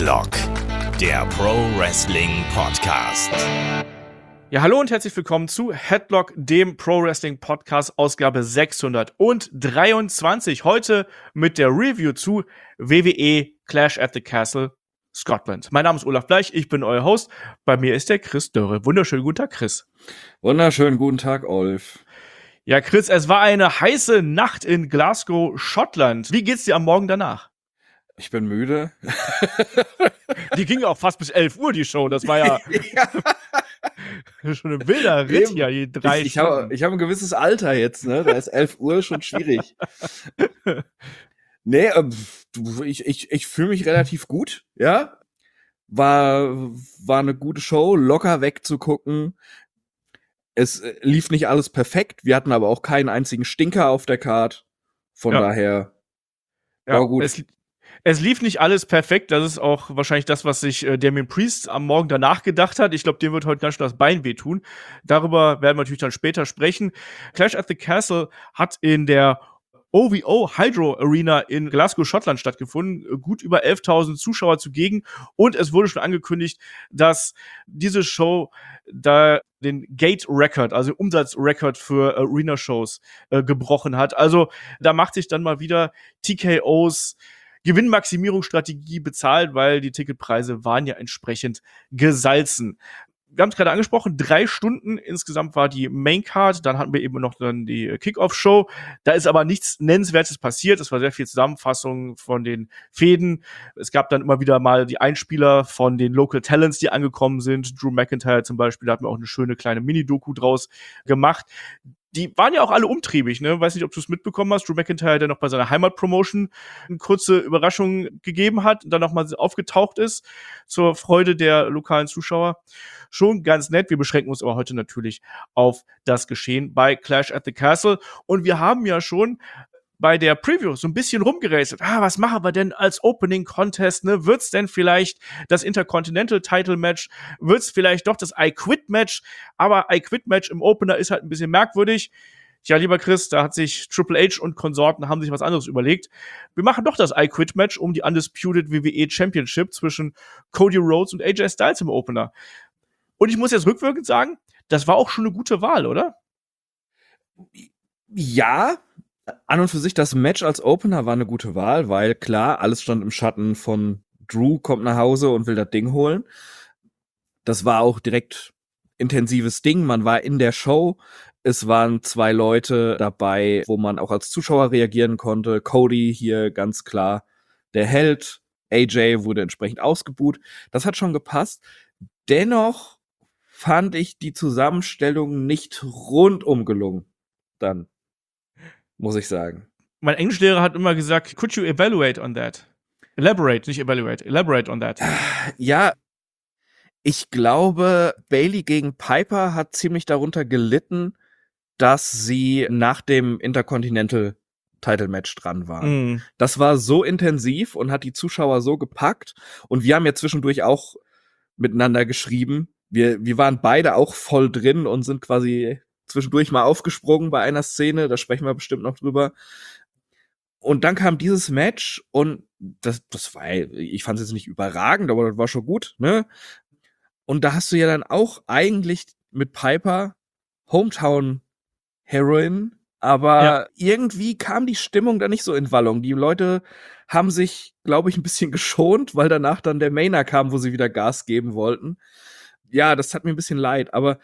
Headlock, der Pro Wrestling Podcast. Ja, hallo und herzlich willkommen zu Headlock, dem Pro Wrestling Podcast, Ausgabe 623. Heute mit der Review zu WWE Clash at the Castle Scotland. Mein Name ist Olaf Bleich, ich bin euer Host. Bei mir ist der Chris Dörre. Wunderschönen guten Tag, Chris. Wunderschönen guten Tag, Olf. Ja, Chris, es war eine heiße Nacht in Glasgow, Schottland. Wie geht's dir am Morgen danach? Ich bin müde. Die ging auch fast bis 11 Uhr, die Show. Das war ja schon ein wilder Ritt hier, die 3 Stunden. Ich hab ein gewisses Alter jetzt, ne? Da ist 11 Uhr schon schwierig. Nee, ich fühle mich relativ gut, ja. War eine gute Show, locker wegzugucken. Es lief nicht alles perfekt. Wir hatten aber auch keinen einzigen Stinker auf der Card. Von daher war gut. Es lief nicht alles perfekt. Das ist auch wahrscheinlich das, was sich Damien Priest am Morgen danach gedacht hat. Ich glaube, dem wird heute ganz schön das Bein wehtun. Darüber werden wir natürlich dann später sprechen. Clash at the Castle hat in der OVO Hydro Arena in Glasgow, Schottland stattgefunden. Gut über 11.000 Zuschauer zugegen. Und es wurde schon angekündigt, dass diese Show da den Gate-Record, also Umsatzrecord für Arena-Shows gebrochen hat. Also da macht sich dann mal wieder TKOs Gewinnmaximierungsstrategie bezahlt, weil die Ticketpreise waren ja entsprechend gesalzen. Wir haben es gerade angesprochen, 3 Stunden insgesamt war die Maincard, dann hatten wir eben noch dann die Kickoff-Show. Da ist aber nichts Nennenswertes passiert, es war sehr viel Zusammenfassung von den Fäden. Es gab dann immer wieder mal die Einspieler von den Local Talents, die angekommen sind. Drew McIntyre zum Beispiel, da hatten wir auch eine schöne kleine Mini-Doku draus gemacht. Die waren ja auch alle umtriebig, ne? Weiß nicht, ob du es mitbekommen hast. Drew McIntyre, der noch bei seiner Heimatpromotion eine kurze Überraschung gegeben hat und dann nochmal aufgetaucht ist zur Freude der lokalen Zuschauer. Schon ganz nett. Wir beschränken uns aber heute natürlich auf das Geschehen bei Clash at the Castle. Und wir haben ja schon bei der Preview so ein bisschen rumgerätselt. Was machen wir denn als Opening Contest, ne? Wird's denn vielleicht das Intercontinental Title Match? Wird's vielleicht doch das I Quit Match? Aber I Quit Match im Opener ist halt ein bisschen merkwürdig. Tja, lieber Chris, da hat sich Triple H und Konsorten haben sich was anderes überlegt. Wir machen doch das I Quit Match um die Undisputed WWE Championship zwischen Cody Rhodes und AJ Styles im Opener. Und ich muss jetzt rückwirkend sagen, das war auch schon eine gute Wahl, oder? Ja, an und für sich das Match als Opener war eine gute Wahl, weil klar, alles stand im Schatten von Drew kommt nach Hause und will das Ding holen. Das war auch direkt intensives Ding. Man war in der Show. Es waren 2 Leute dabei, wo man auch als Zuschauer reagieren konnte. Cody hier ganz klar der Held. AJ wurde entsprechend ausgebuht. Das hat schon gepasst. Dennoch fand ich die Zusammenstellung nicht rundum gelungen. Dann muss ich sagen. Mein Englischlehrer hat immer gesagt, could you evaluate on that? Elaborate, nicht evaluate. Elaborate on that. Ja, ich glaube, Bayley gegen Piper hat ziemlich darunter gelitten, dass sie nach dem Intercontinental Title Match dran waren. Das war so intensiv und hat die Zuschauer so gepackt. Und wir haben ja zwischendurch auch miteinander geschrieben. Wir waren beide auch voll drin und sind quasi zwischendurch mal aufgesprungen bei einer Szene, da sprechen wir bestimmt noch drüber. Und dann kam dieses Match und das war, ich fand es jetzt nicht überragend, aber das war schon gut, ne? Und da hast du ja dann auch eigentlich mit Piper Hometown Heroin, aber irgendwie kam die Stimmung da nicht so in Wallung. Die Leute haben sich, glaube ich, ein bisschen geschont, weil danach dann der Mainer kam, wo sie wieder Gas geben wollten. Ja, das hat mir ein bisschen leid, aber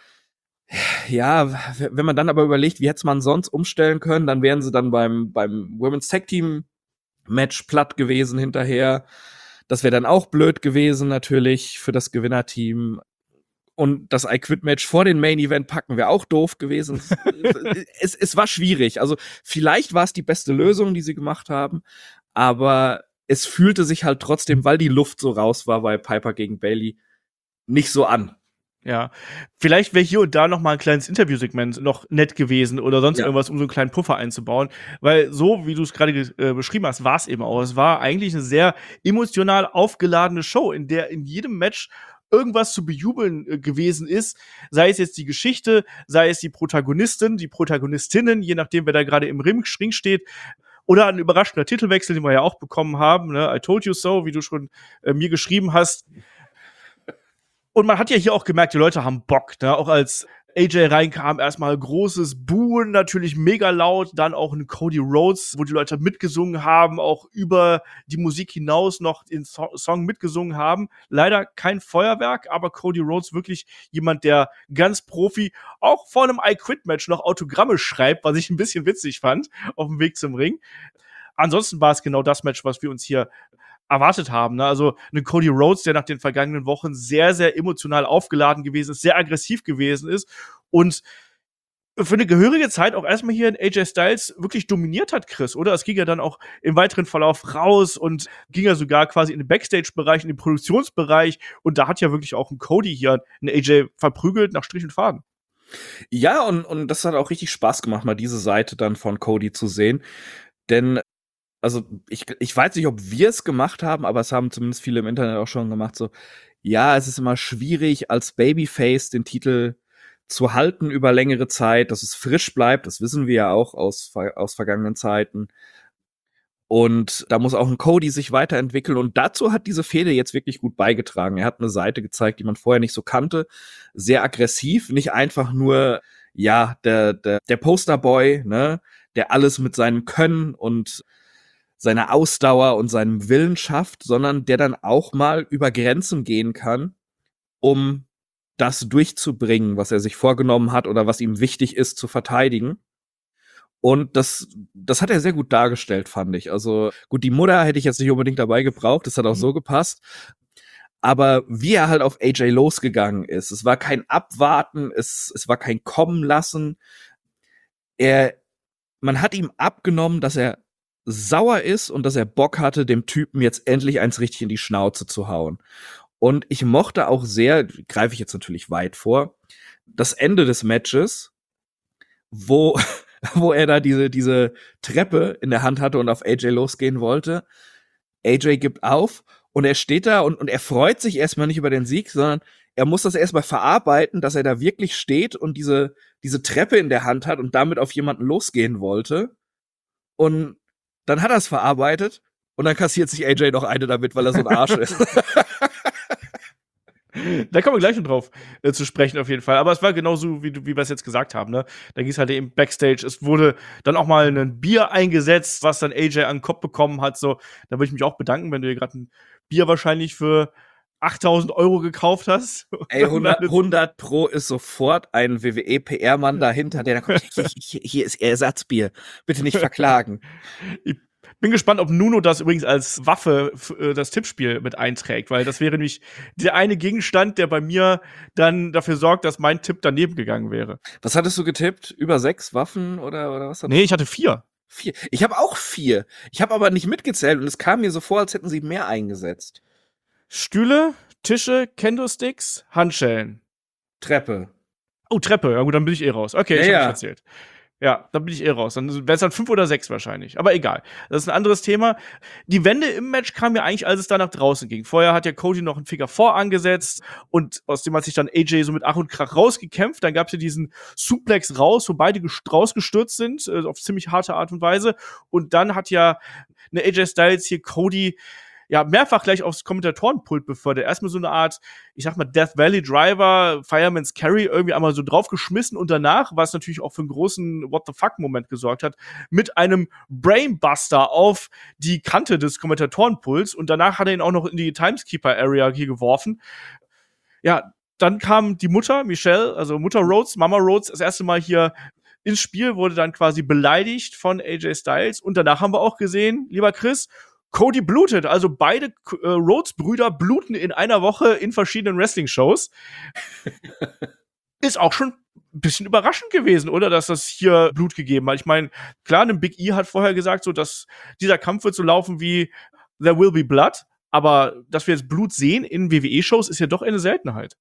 ja, wenn man dann aber überlegt, wie hätte man sonst umstellen können, dann wären sie dann beim Women's Tag Team Match platt gewesen hinterher. Das wäre dann auch blöd gewesen natürlich für das Gewinnerteam. Und das I Quit Match vor den Main Event packen wäre auch doof gewesen. Es war schwierig. Also vielleicht war es die beste Lösung, die sie gemacht haben, aber es fühlte sich halt trotzdem, weil die Luft so raus war bei Piper gegen Bayley, nicht so an. Ja, vielleicht wäre hier und da noch mal ein kleines Interviewsegment noch nett gewesen oder sonst irgendwas, um so einen kleinen Puffer einzubauen. Weil so, wie du es gerade beschrieben hast, war es eben auch. Es war eigentlich eine sehr emotional aufgeladene Show, in der in jedem Match irgendwas zu bejubeln gewesen ist. Sei es jetzt die Geschichte, sei es die Protagonistin, die Protagonistinnen, je nachdem, wer da gerade im Ring steht. Oder ein überraschender Titelwechsel, den wir ja auch bekommen haben, ne? I told you so, wie du schon mir geschrieben hast. Und man hat ja hier auch gemerkt, die Leute haben Bock, ne? Auch als AJ reinkam, erstmal großes Buhen, natürlich mega laut, dann auch ein Cody Rhodes, wo die Leute mitgesungen haben, auch über die Musik hinaus noch den Song mitgesungen haben. Leider kein Feuerwerk, aber Cody Rhodes wirklich jemand, der ganz Profi auch vor einem I-Quit-Match noch Autogramme schreibt, was ich ein bisschen witzig fand, auf dem Weg zum Ring. Ansonsten war es genau das Match, was wir uns hier erwartet haben. Ne? Also eine Cody Rhodes, der nach den vergangenen Wochen sehr, sehr emotional aufgeladen gewesen ist, sehr aggressiv gewesen ist und für eine gehörige Zeit auch erstmal hier in AJ Styles wirklich dominiert hat, Chris, oder? Es ging ja dann auch im weiteren Verlauf raus und ging ja sogar quasi in den Backstage-Bereich, in den Produktionsbereich und da hat ja wirklich auch ein Cody hier einen AJ verprügelt nach Strich und Faden. Ja, und das hat auch richtig Spaß gemacht, mal diese Seite dann von Cody zu sehen. Denn also ich weiß nicht, ob wir es gemacht haben, aber es haben zumindest viele im Internet auch schon gemacht, so, ja, es ist immer schwierig, als Babyface den Titel zu halten über längere Zeit, dass es frisch bleibt, das wissen wir ja auch aus vergangenen Zeiten. Und da muss auch ein Cody sich weiterentwickeln und dazu hat diese Fehde jetzt wirklich gut beigetragen. Er hat eine Seite gezeigt, die man vorher nicht so kannte, sehr aggressiv, nicht einfach nur, ja, der Posterboy, ne, der alles mit seinem Können und seiner Ausdauer und seinem Willen schafft, sondern der dann auch mal über Grenzen gehen kann, um das durchzubringen, was er sich vorgenommen hat oder was ihm wichtig ist zu verteidigen. Und das hat er sehr gut dargestellt, fand ich. Also gut, die Mutter hätte ich jetzt nicht unbedingt dabei gebraucht, das hat auch so gepasst. Aber wie er halt auf AJ losgegangen ist, es war kein Abwarten, es war kein Kommen lassen. Man hat ihm abgenommen, dass er sauer ist und dass er Bock hatte, dem Typen jetzt endlich eins richtig in die Schnauze zu hauen. Und ich mochte auch sehr, greife ich jetzt natürlich weit vor, das Ende des Matches, wo er da diese Treppe in der Hand hatte und auf AJ losgehen wollte. AJ gibt auf und er steht da und er freut sich erstmal nicht über den Sieg, sondern er muss das erstmal verarbeiten, dass er da wirklich steht und diese Treppe in der Hand hat und damit auf jemanden losgehen wollte. Und dann hat er es verarbeitet und dann kassiert sich AJ noch eine damit, weil er so ein Arsch ist. Da kommen wir gleich noch drauf zu sprechen auf jeden Fall. Aber es war genauso, wie wir es jetzt gesagt haben. Ne? Da ging es halt eben Backstage. Es wurde dann auch mal ein Bier eingesetzt, was dann AJ an den Kopf bekommen hat. So, da würde ich mich auch bedanken, wenn du dir gerade ein Bier wahrscheinlich für 8.000 € gekauft hast. Ey, 100 Pro ist sofort ein WWE-PR-Mann dahinter, der da kommt, hier ist Ersatzbier. Bitte nicht verklagen. Ich bin gespannt, ob Nuno das übrigens als Waffe für das Tippspiel mit einträgt, weil das wäre nämlich der eine Gegenstand, der bei mir dann dafür sorgt, dass mein Tipp daneben gegangen wäre. Was hattest du getippt? Über 6 Waffen oder was? Nee, ich hatte 4. 4. Ich habe auch 4. Ich habe aber nicht mitgezählt und es kam mir so vor, als hätten sie mehr eingesetzt. Stühle, Tische, Kendo-Sticks, Handschellen. Treppe. Oh, Treppe. Ja gut, dann bin ich raus. Okay, ich Ja, hab mich erzählt. Ja, dann bin ich raus. Dann wäre es dann 5 oder 6 wahrscheinlich. Aber egal. Das ist ein anderes Thema. Die Wende im Match kam ja eigentlich, als es da nach draußen ging. Vorher hat ja Cody noch einen Finger vorangesetzt und aus dem hat sich dann AJ so mit Ach und Krach rausgekämpft. Dann gab es ja diesen Suplex raus, wo beide rausgestürzt sind, auf ziemlich harte Art und Weise. Und dann hat ja eine AJ Styles hier Cody ja mehrfach gleich aufs Kommentatorenpult befördert. Erstmal so eine Art, ich sag mal, Death Valley Driver, Fireman's Carry irgendwie einmal so draufgeschmissen und danach, was natürlich auch für einen großen What the fuck-Moment gesorgt hat, mit einem Brainbuster auf die Kante des Kommentatorenpults und danach hat er ihn auch noch in die Timeskeeper-Area hier geworfen. Ja, dann kam die Mutter, Michelle, also Mutter Rhodes, Mama Rhodes, das erste Mal hier ins Spiel, wurde dann quasi beleidigt von AJ Styles und danach haben wir auch gesehen, lieber Chris, Cody blutet, also beide Rhodes-Brüder bluten in einer Woche in verschiedenen Wrestling-Shows. Ist auch schon ein bisschen überraschend gewesen, oder? Dass das hier Blut gegeben hat. Ich meine, klar, ein Big E hat vorher gesagt, so, dass dieser Kampf wird so laufen wie There Will Be Blood. Aber dass wir jetzt Blut sehen in WWE-Shows, ist ja doch eine Seltenheit.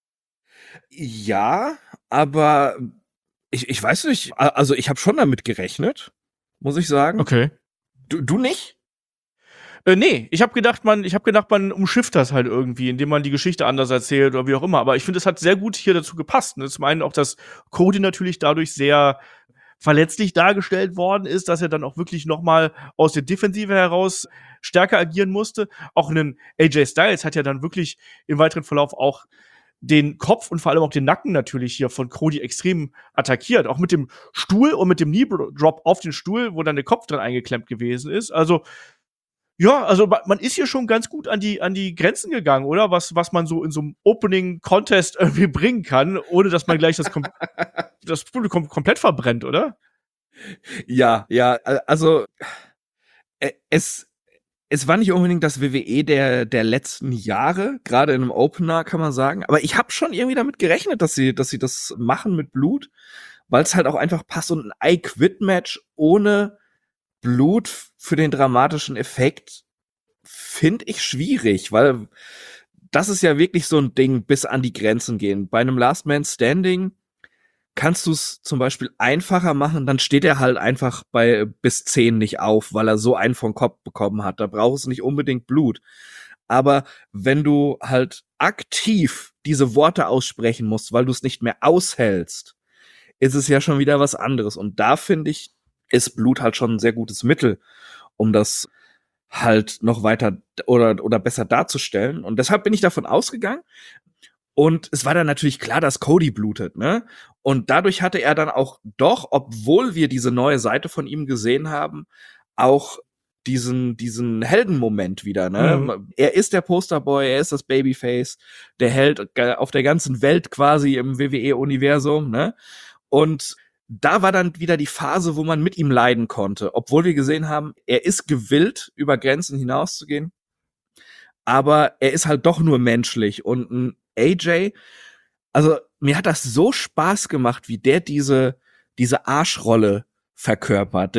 Ja, aber ich weiß nicht, also ich habe schon damit gerechnet, muss ich sagen. Okay. Du nicht? Nee, ich habe gedacht, man umschifft das halt irgendwie, indem man die Geschichte anders erzählt oder wie auch immer. Aber ich finde, es hat sehr gut hier dazu gepasst. Ne? Zum einen auch, dass Cody natürlich dadurch sehr verletzlich dargestellt worden ist, dass er dann auch wirklich noch mal aus der Defensive heraus stärker agieren musste. Auch 'nen AJ Styles hat ja dann wirklich im weiteren Verlauf auch den Kopf und vor allem auch den Nacken natürlich hier von Cody extrem attackiert. Auch mit dem Stuhl und mit dem Knee Drop auf den Stuhl, wo dann der Kopf dran eingeklemmt gewesen ist. Also, ja, also man ist hier schon ganz gut an die Grenzen gegangen, oder? Was man so in so einem Opening Contest irgendwie bringen kann, ohne dass man gleich das Publikum komplett verbrennt, oder? Ja, ja, also es war nicht unbedingt das WWE der letzten Jahre, gerade in einem Opener, kann man sagen. Aber ich habe schon irgendwie damit gerechnet, dass sie das machen mit Blut, weil es halt auch einfach passt. Und ein I-Quit-Match ohne Blut für den dramatischen Effekt finde ich schwierig, weil das ist ja wirklich so ein Ding, bis an die Grenzen gehen. Bei einem Last Man Standing kannst du es zum Beispiel einfacher machen, dann steht er halt einfach bei bis 10 nicht auf, weil er so einen vom Kopf bekommen hat. Da brauchst du nicht unbedingt Blut. Aber wenn du halt aktiv diese Worte aussprechen musst, weil du es nicht mehr aushältst, ist es ja schon wieder was anderes. Und da finde ich, ist Blut halt schon ein sehr gutes Mittel, um das halt noch weiter oder besser darzustellen. Und deshalb bin ich davon ausgegangen. Und es war dann natürlich klar, dass Cody blutet, ne? Und dadurch hatte er dann auch doch, obwohl wir diese neue Seite von ihm gesehen haben, auch diesen Heldenmoment wieder, ne? Mhm. Er ist der Posterboy, er ist das Babyface, der Held auf der ganzen Welt quasi im WWE-Universum, ne? Und da war dann wieder die Phase, wo man mit ihm leiden konnte, obwohl wir gesehen haben, er ist gewillt, über Grenzen hinauszugehen, aber er ist halt doch nur menschlich. Und ein AJ, also mir hat das so Spaß gemacht, wie der diese Arschrolle verkörpert.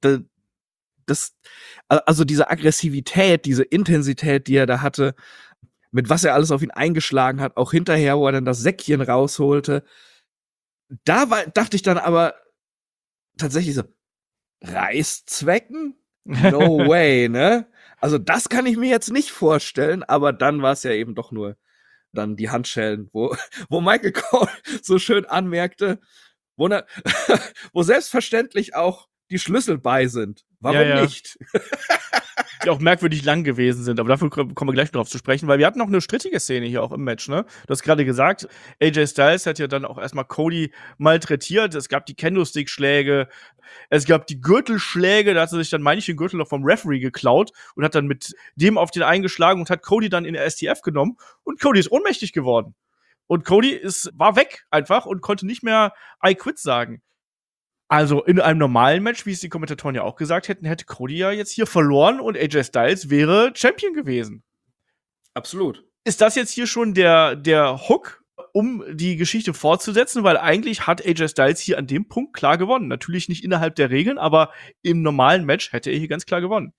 Also diese Aggressivität, diese Intensität, die er da hatte, mit was er alles auf ihn eingeschlagen hat, auch hinterher, wo er dann das Säckchen rausholte. Dachte ich dann aber tatsächlich so, Reißzwecken? No way, ne? Also das kann ich mir jetzt nicht vorstellen, aber dann war es ja eben doch nur dann die Handschellen, wo Michael Cole so schön anmerkte, wo selbstverständlich auch die Schlüssel bei sind. Warum Ja. nicht? Die auch merkwürdig lang gewesen sind, aber dafür kommen wir gleich drauf zu sprechen, weil wir hatten noch eine strittige Szene hier auch im Match, ne? Du hast gerade gesagt, AJ Styles hat ja dann auch erstmal Cody malträtiert. Es gab die Kendo-Stick-Schläge, es gab die Gürtelschläge, da hat er sich dann, meine ich, den Gürtel noch vom Referee geklaut und hat dann mit dem auf den eingeschlagen und hat Cody dann in der STF genommen und Cody ist ohnmächtig geworden. Und Cody war weg einfach und konnte nicht mehr I quit sagen. Also, in einem normalen Match, wie es die Kommentatoren ja auch gesagt hätten, hätte Cody ja jetzt hier verloren und AJ Styles wäre Champion gewesen. Absolut. Ist das jetzt hier schon der Hook, um die Geschichte fortzusetzen? Weil eigentlich hat AJ Styles hier an dem Punkt klar gewonnen. Natürlich nicht innerhalb der Regeln, aber im normalen Match hätte er hier ganz klar gewonnen.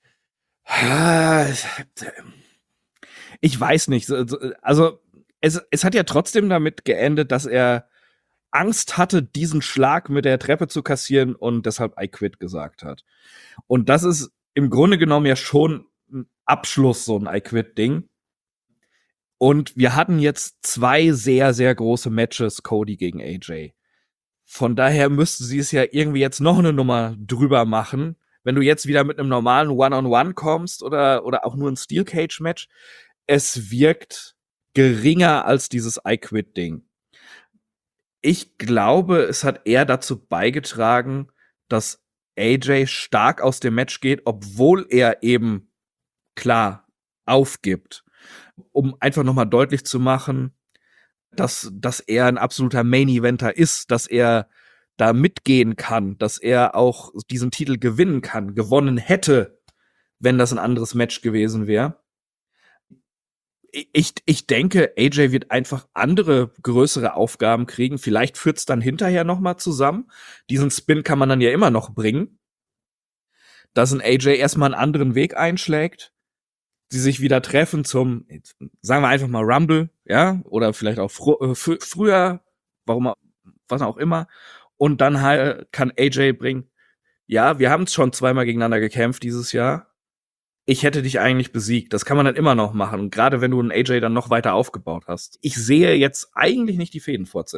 Ich weiß nicht. Also, es hat ja trotzdem damit geendet, dass er Angst hatte, diesen Schlag mit der Treppe zu kassieren und deshalb I quit gesagt hat. Und das ist im Grunde genommen ja schon ein Abschluss, so ein I quit-Ding. Und wir hatten jetzt 2 sehr, sehr große Matches, Cody gegen AJ. Von daher müssten sie es ja irgendwie jetzt noch eine Nummer drüber machen. Wenn du jetzt wieder mit einem normalen One-on-One kommst oder auch nur ein Steel Cage-Match, es wirkt geringer als dieses I quit-Ding. Ich glaube, es hat eher dazu beigetragen, dass AJ stark aus dem Match geht, obwohl er eben klar aufgibt, um einfach noch mal deutlich zu machen, dass er ein absoluter Main-Eventer ist, dass er da mitgehen kann, dass er auch diesen Titel gewinnen kann, gewonnen hätte, wenn das ein anderes Match gewesen wäre. Ich denke, AJ wird einfach andere, größere Aufgaben kriegen. Vielleicht führt's dann hinterher noch mal zusammen. Diesen Spin kann man dann ja immer noch bringen. Dass ein AJ erstmal einen anderen Weg einschlägt. Sie sich wieder treffen zum, sagen wir einfach mal Rumble, ja? Oder vielleicht auch früher, was auch immer. Und dann halt kann AJ bringen, ja, wir haben es schon 2-mal gegeneinander gekämpft dieses Jahr. Ich hätte dich eigentlich besiegt. Das kann man dann immer noch machen. Und gerade wenn du einen AJ dann noch weiter aufgebaut hast. Ich sehe jetzt eigentlich nicht die Fädenfortsetzung.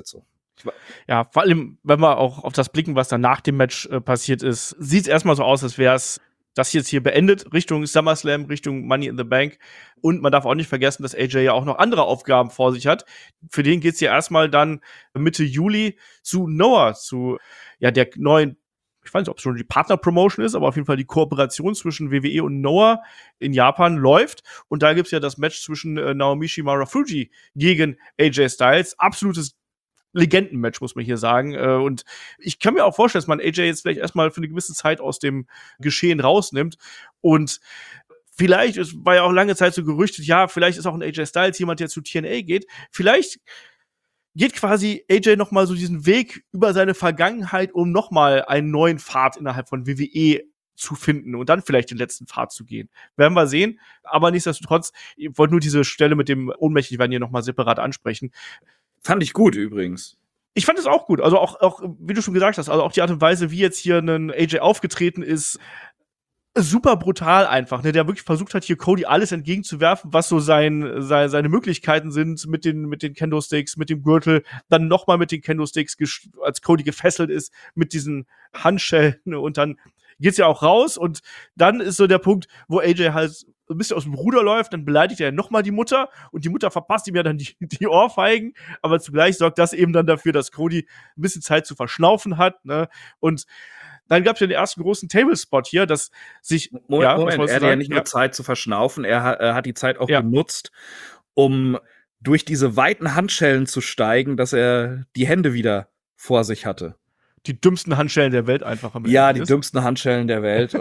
Ja, vor allem, wenn wir auch auf das blicken, was dann nach dem Match passiert ist, sieht es erstmal so aus, als wäre es das jetzt hier beendet, Richtung SummerSlam, Richtung Money in the Bank. Und man darf auch nicht vergessen, dass AJ ja auch noch andere Aufgaben vor sich hat. Für den geht's ja erstmal dann Mitte Juli zu Noah, zu der neuen, ich weiß nicht, ob es schon die Partner-Promotion ist, aber auf jeden Fall die Kooperation zwischen WWE und Noah in Japan läuft. Und da gibt's ja das Match zwischen Naomichi Marufuji gegen AJ Styles. Absolutes Legendenmatch, muss man hier sagen. Und ich kann mir auch vorstellen, dass man AJ jetzt vielleicht erstmal für eine gewisse Zeit aus dem Geschehen rausnimmt. Und vielleicht, es war ja auch lange Zeit so gerüchtet, ja, vielleicht ist auch ein AJ Styles jemand, der zu TNA geht. Vielleicht geht quasi AJ noch mal so diesen Weg über seine Vergangenheit, um noch mal einen neuen Pfad innerhalb von WWE zu finden und dann vielleicht den letzten Pfad zu gehen. Werden wir sehen. Aber nichtsdestotrotz, ich wollte nur diese Stelle mit dem Ohnmächtig werden hier noch mal separat ansprechen. Fand ich gut übrigens. Ich fand es auch gut. Also auch, wie du schon gesagt hast, also auch die Art und Weise, wie jetzt hier ein AJ aufgetreten ist, super brutal einfach, ne? Der wirklich versucht hat, hier Cody alles entgegenzuwerfen, was so seine Möglichkeiten sind mit den Kendo-Sticks, mit dem Gürtel, dann noch mal mit den Kendo-Sticks, als Cody gefesselt ist, mit diesen Handschellen, ne? Und dann geht's ja auch raus und dann ist so der Punkt, wo AJ halt ein bisschen aus dem Ruder läuft, dann beleidigt er noch mal die Mutter und die Mutter verpasst ihm ja dann die Ohrfeigen, aber zugleich sorgt das eben dann dafür, dass Cody ein bisschen Zeit zu verschnaufen hat, ne? Und dann gab es ja den ersten großen Tablespot hier, dass sich Moment, er hatte ja nicht nur Zeit zu verschnaufen, er hat die Zeit auch genutzt, um durch diese weiten Handschellen zu steigen, dass er die Hände wieder vor sich hatte. Die dümmsten Handschellen der Welt einfach. Ja, die dümmsten Handschellen der Welt.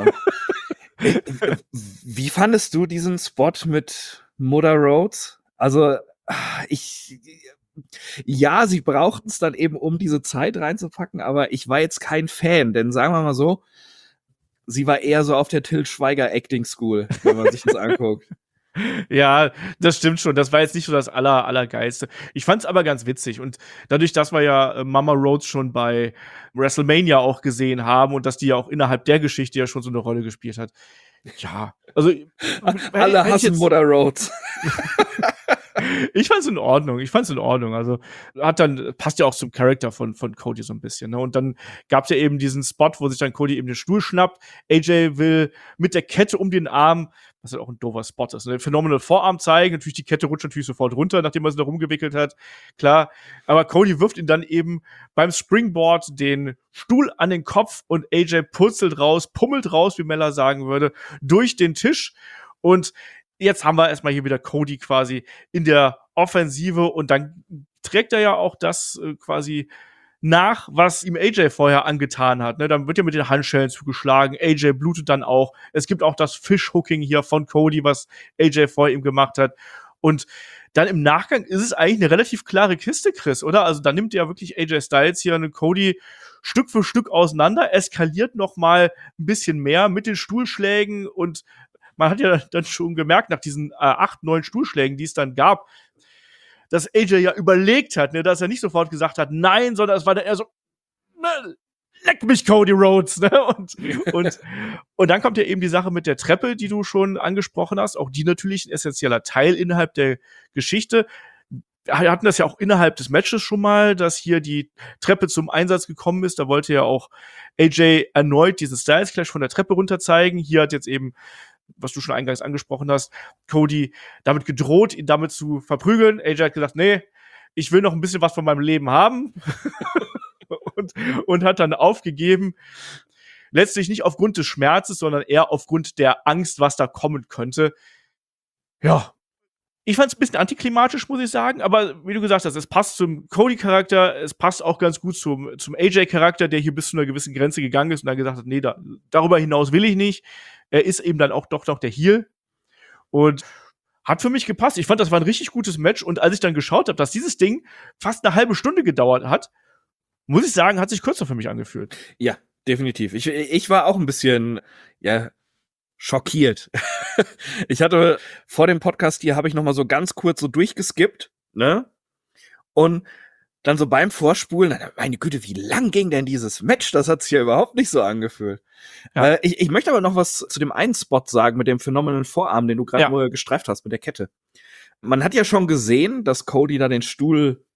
Wie fandest du diesen Spot mit Mother Rhodes? Also, ja, sie brauchten es dann eben, um diese Zeit reinzupacken, aber ich war jetzt kein Fan, denn sagen wir mal so, sie war eher so auf der Til Schweiger Acting School, wenn man sich das anguckt. Ja, das stimmt schon. Das war jetzt nicht so das Allergeilste. Ich fand's aber ganz witzig. Und dadurch, dass wir ja Mama Rhodes schon bei WrestleMania auch gesehen haben und dass die ja auch innerhalb der Geschichte ja schon so eine Rolle gespielt hat. Ja, also alle hassen Mother Rhodes. Ich fand's in Ordnung. Also passt ja auch zum Charakter von Cody so ein bisschen. Ne? Und dann gab's ja eben diesen Spot, wo sich dann Cody eben den Stuhl schnappt. AJ will mit der Kette um den Arm, was ja auch ein doofer Spot ist, ne? Phenomenal Vorarm zeigen. Natürlich, die Kette rutscht natürlich sofort runter, nachdem er sie da rumgewickelt hat. Klar. Aber Cody wirft ihn dann eben beim Springboard den Stuhl an den Kopf und AJ pummelt raus, wie Mella sagen würde, durch den Tisch. Und jetzt haben wir erstmal hier wieder Cody quasi in der Offensive und dann trägt er ja auch das quasi nach, was ihm AJ vorher angetan hat. Ne? Dann wird ja mit den Handschellen zugeschlagen. AJ blutet dann auch. Es gibt auch das Fishhooking hier von Cody, was AJ vor ihm gemacht hat. Und dann im Nachgang ist es eigentlich eine relativ klare Kiste, Chris, oder? Also da nimmt ja wirklich AJ Styles hier einen Cody Stück für Stück auseinander, eskaliert noch mal ein bisschen mehr mit den Stuhlschlägen und man hat ja dann schon gemerkt, nach diesen 8, 9 Stuhlschlägen, die es dann gab, dass AJ ja überlegt hat, ne, dass er nicht sofort gesagt hat, nein, sondern es war dann eher so, ne, leck mich, Cody Rhodes, ne? Und dann kommt ja eben die Sache mit der Treppe, die du schon angesprochen hast, auch die natürlich ein essentieller Teil innerhalb der Geschichte. Wir hatten das ja auch innerhalb des Matches schon mal, dass hier die Treppe zum Einsatz gekommen ist. Da wollte ja auch AJ erneut diesen Styles Clash von der Treppe runter zeigen. Hier hat jetzt eben, was du schon eingangs angesprochen hast, Cody damit gedroht, ihn damit zu verprügeln. AJ hat gesagt, nee, ich will noch ein bisschen was von meinem Leben haben. und hat dann aufgegeben. Letztlich nicht aufgrund des Schmerzes, sondern eher aufgrund der Angst, was da kommen könnte. Ja. Ich fand es ein bisschen antiklimatisch, muss ich sagen, aber wie du gesagt hast, es passt zum Cody-Charakter, es passt auch ganz gut zum AJ-Charakter, der hier bis zu einer gewissen Grenze gegangen ist und dann gesagt hat, nee, darüber hinaus will ich nicht. Er ist eben dann auch doch noch der Heel und hat für mich gepasst. Ich fand, das war ein richtig gutes Match und als ich dann geschaut habe, dass dieses Ding fast eine halbe Stunde gedauert hat, muss ich sagen, hat sich kürzer für mich angefühlt. Ja, definitiv. Ich war auch ein bisschen, schockiert. Ich hatte vor dem Podcast hier, habe ich noch mal so ganz kurz so durchgeskippt, ne? Und dann so beim Vorspulen, meine Güte, wie lang ging denn dieses Match? Das hat sich ja überhaupt nicht so angefühlt. Ja. Ich möchte aber noch was zu dem einen Spot sagen mit dem phenomenalen Vorarm, den du gerade nur gestreift hast mit der Kette. Man hat ja schon gesehen, dass Cody da den Stuhl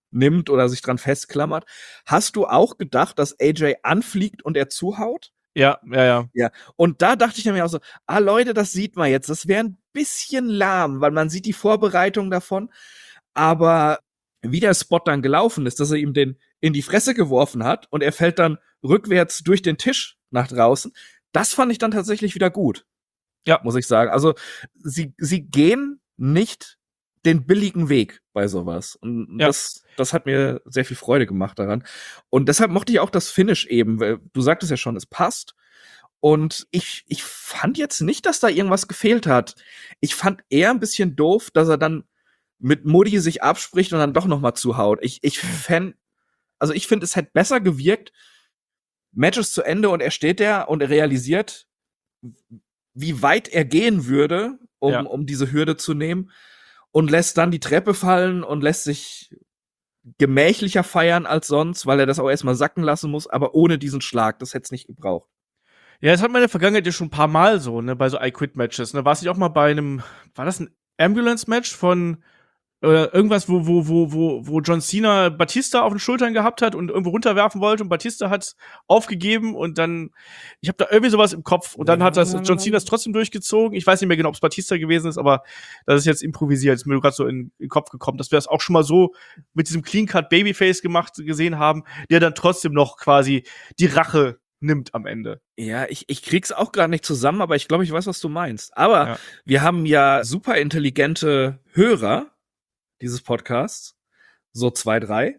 nimmt oder sich dran festklammert. Hast du auch gedacht, dass AJ anfliegt und er zuhaut? Ja. Ja. Und da dachte ich mir auch so, Leute, das sieht man jetzt. Das wäre ein bisschen lahm, weil man sieht die Vorbereitung davon. Aber wie der Spot dann gelaufen ist, dass er ihm den in die Fresse geworfen hat und er fällt dann rückwärts durch den Tisch nach draußen, das fand ich dann tatsächlich wieder gut. Ja. Muss ich sagen. Also, sie gehen nicht den billigen Weg bei sowas. Und Ja. das hat mir sehr viel Freude gemacht daran. Und deshalb mochte ich auch das Finish eben, weil du sagtest ja schon, es passt. Und ich fand jetzt nicht, dass da irgendwas gefehlt hat. Ich fand eher ein bisschen doof, dass er dann mit Muddy sich abspricht und dann doch noch mal zuhaut. Ich finde, es hätte besser gewirkt, Matches zu Ende und er steht da und er realisiert, wie weit er gehen würde, um diese Hürde zu nehmen und lässt dann die Treppe fallen und lässt sich gemächlicher feiern als sonst, weil er das auch erstmal sacken lassen muss, aber ohne diesen Schlag. Das hätte es nicht gebraucht. Ja, das hat man in der Vergangenheit ja schon ein paar Mal so, ne, bei so I-Quit-Matches. Ne? War es nicht auch mal bei einem, war das ein Ambulance-Match von irgendwas, wo John Cena Batista auf den Schultern gehabt hat und irgendwo runterwerfen wollte und Batista hat aufgegeben und dann, ich habe da irgendwie sowas im Kopf und dann hat das John Cena es trotzdem durchgezogen. Ich weiß nicht mehr genau, ob es Batista gewesen ist, aber das ist jetzt improvisiert, ist mir gerade so in den Kopf gekommen, dass wir das auch schon mal so mit diesem Clean-Cut Babyface gesehen haben, der dann trotzdem noch quasi die Rache nimmt am Ende. Ja, ich krieg's auch gar nicht zusammen, aber ich glaube, ich weiß, was du meinst. Aber wir haben ja super intelligente Hörer dieses Podcasts, so 2, 3.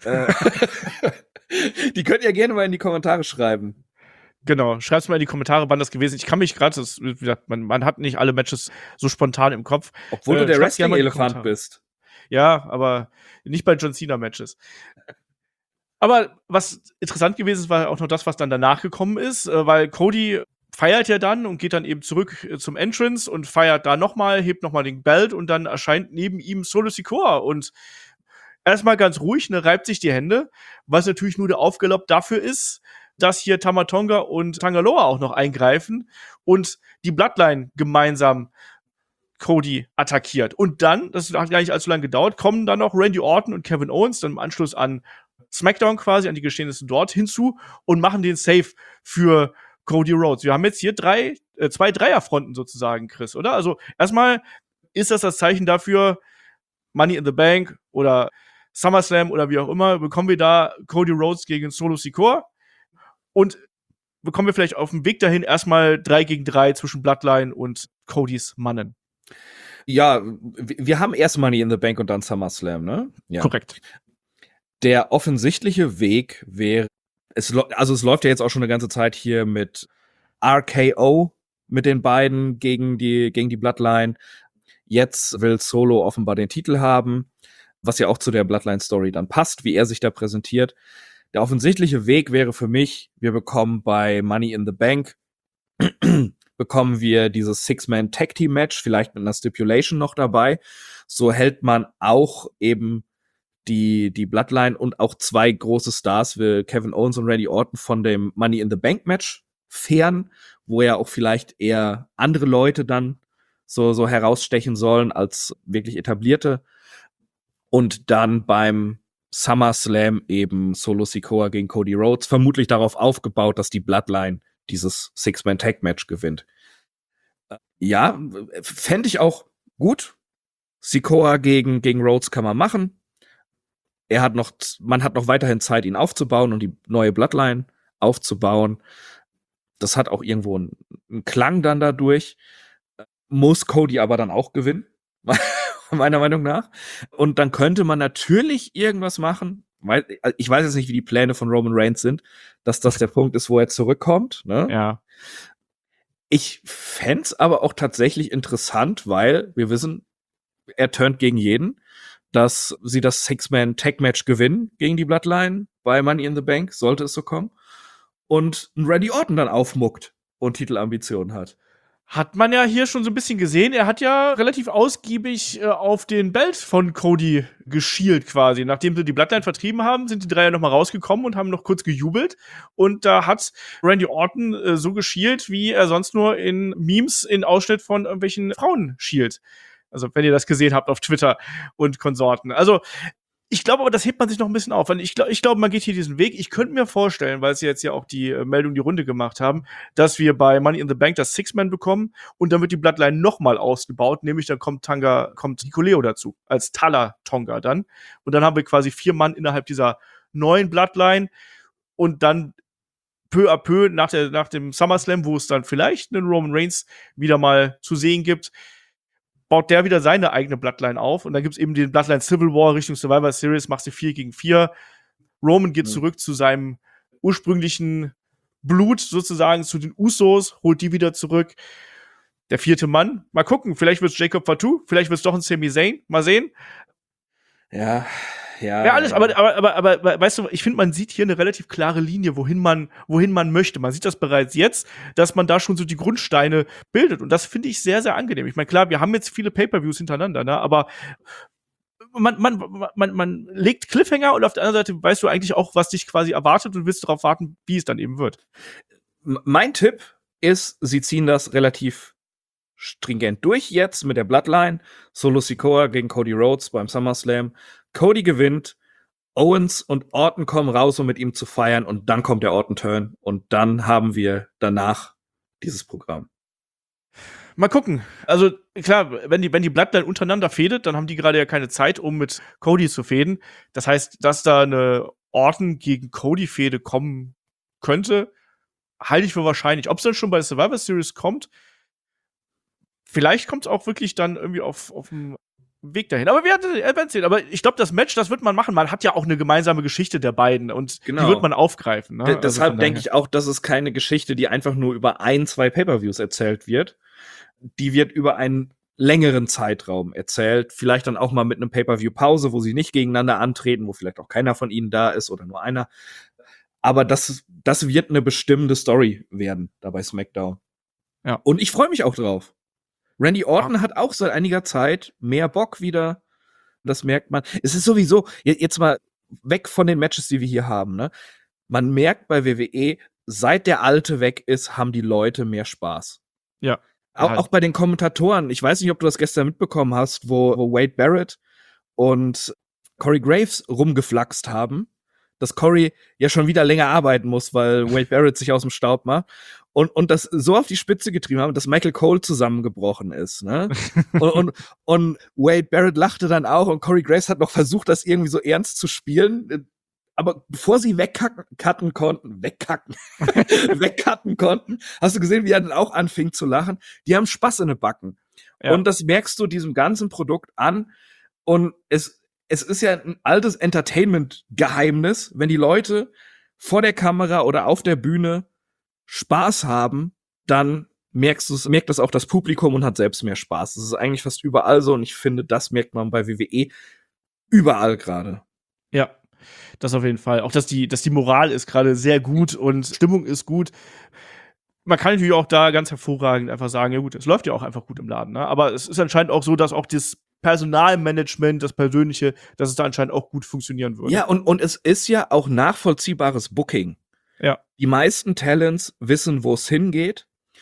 Die könnt ihr gerne mal in die Kommentare schreiben. Genau, schreibt's mal in die Kommentare, wann das gewesen ist. Ich kann mich gerade, wie gesagt, man hat nicht alle Matches so spontan im Kopf. Obwohl du der Wrestling-Elefant bist. Ja, aber nicht bei John Cena-Matches. Aber was interessant gewesen ist, war auch noch das, was dann danach gekommen ist, weil Cody feiert ja dann und geht dann eben zurück zum Entrance und feiert da nochmal, hebt nochmal den Belt und dann erscheint neben ihm Solo Sikoa und erstmal ganz ruhig, ne, reibt sich die Hände, was natürlich nur der Aufgalopp dafür ist, dass hier Tama Tonga und Tangaloa auch noch eingreifen und die Bloodline gemeinsam Cody attackiert. Und dann, das hat gar nicht allzu lange gedauert, kommen dann noch Randy Orton und Kevin Owens dann im Anschluss an SmackDown quasi, an die Geschehnisse dort hinzu und machen den Save für Cody Rhodes. Wir haben jetzt hier 2 Dreierfronten sozusagen, Chris, oder? Also erstmal ist das Zeichen dafür, Money in the Bank oder SummerSlam oder wie auch immer, bekommen wir da Cody Rhodes gegen Solo Sikoa und bekommen wir vielleicht auf dem Weg dahin erstmal 3 gegen 3 zwischen Bloodline und Codys Mannen. Ja, wir haben erst Money in the Bank und dann SummerSlam, ne? Ja. Korrekt. Der offensichtliche Weg wäre, es läuft ja jetzt auch schon eine ganze Zeit hier mit RKO mit den beiden gegen die Bloodline. Jetzt will Solo offenbar den Titel haben, was ja auch zu der Bloodline-Story dann passt, wie er sich da präsentiert. Der offensichtliche Weg wäre für mich, wir bekommen bei Money in the Bank bekommen wir dieses Six-Man-Tag-Team-Match, vielleicht mit einer Stipulation noch dabei. So hält man auch eben die Bloodline und auch 2 große Stars wie Kevin Owens und Randy Orton von dem Money in the Bank Match fern, wo ja auch vielleicht eher andere Leute dann so herausstechen sollen als wirklich etablierte. Und dann beim SummerSlam eben Solo Sikoa gegen Cody Rhodes, vermutlich darauf aufgebaut, dass die Bloodline dieses Six-Man-Tag-Match gewinnt. Ja, fände ich auch gut. Sikoa gegen Rhodes kann man machen. Man hat noch weiterhin Zeit, ihn aufzubauen und die neue Bloodline aufzubauen. Das hat auch irgendwo einen Klang dann dadurch. Muss Cody aber dann auch gewinnen, meiner Meinung nach. Und dann könnte man natürlich irgendwas machen. Ich weiß jetzt nicht, wie die Pläne von Roman Reigns sind, dass das der Punkt ist, wo er zurückkommt. Ne? Ja. Ich fänd's aber auch tatsächlich interessant, weil wir wissen, er turnt gegen jeden, dass sie das Six-Man-Tag-Match gewinnen gegen die Bloodline bei Money in the Bank, sollte es so kommen. Und ein Randy Orton dann aufmuckt und Titelambitionen hat. Hat man ja hier schon so ein bisschen gesehen. Er hat ja relativ ausgiebig auf den Belt von Cody geschielt quasi. Nachdem sie die Bloodline vertrieben haben, sind die 3 ja noch mal rausgekommen und haben noch kurz gejubelt. Und da hat Randy Orton so geschielt, wie er sonst nur in Memes in Ausschnitt von irgendwelchen Frauen schielt. Also wenn ihr das gesehen habt auf Twitter und Konsorten. Also Ich glaube aber, das hebt man sich noch ein bisschen auf. Weil ich glaube, man geht hier diesen Weg. Ich könnte mir vorstellen, weil sie jetzt ja auch die Meldung die Runde gemacht haben, dass wir bei Money in the Bank das Six-Man bekommen und dann wird die Bloodline noch mal ausgebaut. Nämlich dann kommt Hikuleo dazu, als Tala Tonga dann. Und dann haben wir quasi 4 Mann innerhalb dieser neuen Bloodline. Und dann peu à peu nach dem SummerSlam, wo es dann vielleicht einen Roman Reigns wieder mal zu sehen gibt, baut der wieder seine eigene Bloodline auf. Und dann gibt's eben den Bloodline Civil War Richtung Survivor Series, machst du 4 gegen 4. Roman geht zurück zu seinem ursprünglichen Blut sozusagen, zu den Usos, holt die wieder zurück. Der 4. Mann, mal gucken, vielleicht wird's Jacob Fatu, vielleicht wird's doch ein Sami Zayn, mal sehen. Ja, alles, aber weißt du, ich finde, man sieht hier eine relativ klare Linie, wohin man möchte. Man sieht das bereits jetzt, dass man da schon so die Grundsteine bildet. Und das finde ich sehr, sehr angenehm. Ich meine, klar, wir haben jetzt viele Pay-Per-Views hintereinander, ne, aber man legt Cliffhanger und auf der anderen Seite weißt du eigentlich auch, was dich quasi erwartet und willst darauf warten, wie es dann eben wird. Mein Tipp ist, sie ziehen das relativ stringent durch jetzt mit der Bloodline. Solo Sikoa gegen Cody Rhodes beim SummerSlam. Cody gewinnt, Owens und Orton kommen raus, um mit ihm zu feiern, und dann kommt der Orton-Turn und dann haben wir danach dieses Programm. Mal gucken. Also klar, wenn die Bloodline untereinander fädet, dann haben die gerade ja keine Zeit, um mit Cody zu fäden. Das heißt, dass da eine Orton gegen Cody-Fehde kommen könnte, halte ich für wahrscheinlich. Ob es dann schon bei Survivor Series kommt, vielleicht kommt es auch wirklich dann irgendwie auf dem Weg dahin. Aber wir werden sehen. Aber ich glaube, das Match, das wird man machen. Man hat ja auch eine gemeinsame Geschichte der beiden und die wird man aufgreifen. Ne? Deshalb denke ich auch, das ist keine Geschichte, die einfach nur über 1-2 Pay-Per-Views erzählt wird. Die wird über einen längeren Zeitraum erzählt. Vielleicht dann auch mal mit einem Pay-Per-View-Pause, wo sie nicht gegeneinander antreten, wo vielleicht auch keiner von ihnen da ist oder nur einer. Aber das wird eine bestimmende Story werden, da bei SmackDown. Ja. Und ich freue mich auch drauf. Randy Orton hat auch seit einiger Zeit mehr Bock wieder. Das merkt man. Es ist sowieso, jetzt mal weg von den Matches, die wir hier haben, ne? Man merkt bei WWE, seit der Alte weg ist, haben die Leute mehr Spaß. Ja. Auch bei den Kommentatoren. Ich weiß nicht, ob du das gestern mitbekommen hast, wo Wade Barrett und Corey Graves rumgeflaxt haben, dass Corey ja schon wieder länger arbeiten muss, weil Wade Barrett sich aus dem Staub macht. Und das so auf die Spitze getrieben haben, dass Michael Cole zusammengebrochen ist, ne? und Wade Barrett lachte dann auch und Corey Graves hat noch versucht, das irgendwie so ernst zu spielen. Aber bevor sie wegcutten konnten, hast du gesehen, wie er dann auch anfing zu lachen. Die haben Spaß in den Backen. Ja. Und das merkst du diesem ganzen Produkt an. Und es ist ja ein altes Entertainment-Geheimnis, wenn die Leute vor der Kamera oder auf der Bühne Spaß haben, dann merkt das auch das Publikum und hat selbst mehr Spaß. Das ist eigentlich fast überall so und ich finde, das merkt man bei WWE überall gerade. Ja, das auf jeden Fall. Auch, dass die Moral ist gerade sehr gut und Stimmung ist gut. Man kann natürlich auch da ganz hervorragend einfach sagen, ja gut, es läuft ja auch einfach gut im Laden, ne? Aber es ist anscheinend auch so, dass auch das Personalmanagement, das Persönliche, dass es da anscheinend auch gut funktionieren würde. Ja, und es ist ja auch nachvollziehbares Booking. Ja. Die meisten Talents wissen, wo es hingeht.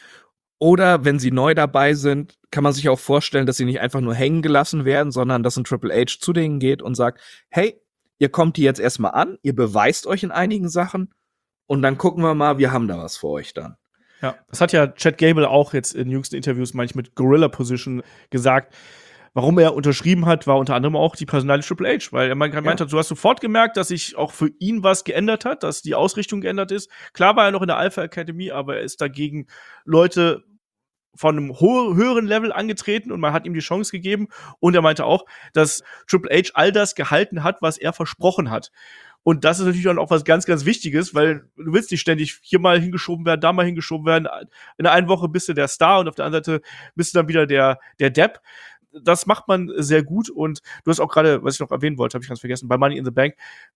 Oder wenn sie neu dabei sind, kann man sich auch vorstellen, dass sie nicht einfach nur hängen gelassen werden, sondern dass ein Triple H zu denen geht und sagt, hey, ihr kommt hier jetzt erstmal an, ihr beweist euch in einigen Sachen und dann gucken wir mal, wir haben da was für euch dann. Ja, das hat ja Chad Gable auch jetzt in jüngsten Interviews manchmal mit Gorilla Position gesagt. Warum er unterschrieben hat, war unter anderem auch die Personalie Triple H, weil er meint hat, du hast sofort gemerkt, dass sich auch für ihn was geändert hat, dass die Ausrichtung geändert ist. Klar war er noch in der Alpha Academy, aber er ist dagegen Leute von einem höheren Level angetreten und man hat ihm die Chance gegeben. Und er meinte auch, dass Triple H all das gehalten hat, was er versprochen hat. Und das ist natürlich dann auch was ganz, ganz Wichtiges, weil du willst nicht ständig hier mal hingeschoben werden, da mal hingeschoben werden. In der einen Woche bist du der Star und auf der anderen Seite bist du dann wieder der Depp. Das macht man sehr gut und du hast auch gerade, was ich noch erwähnen wollte, habe ich ganz vergessen, bei Money in the Bank,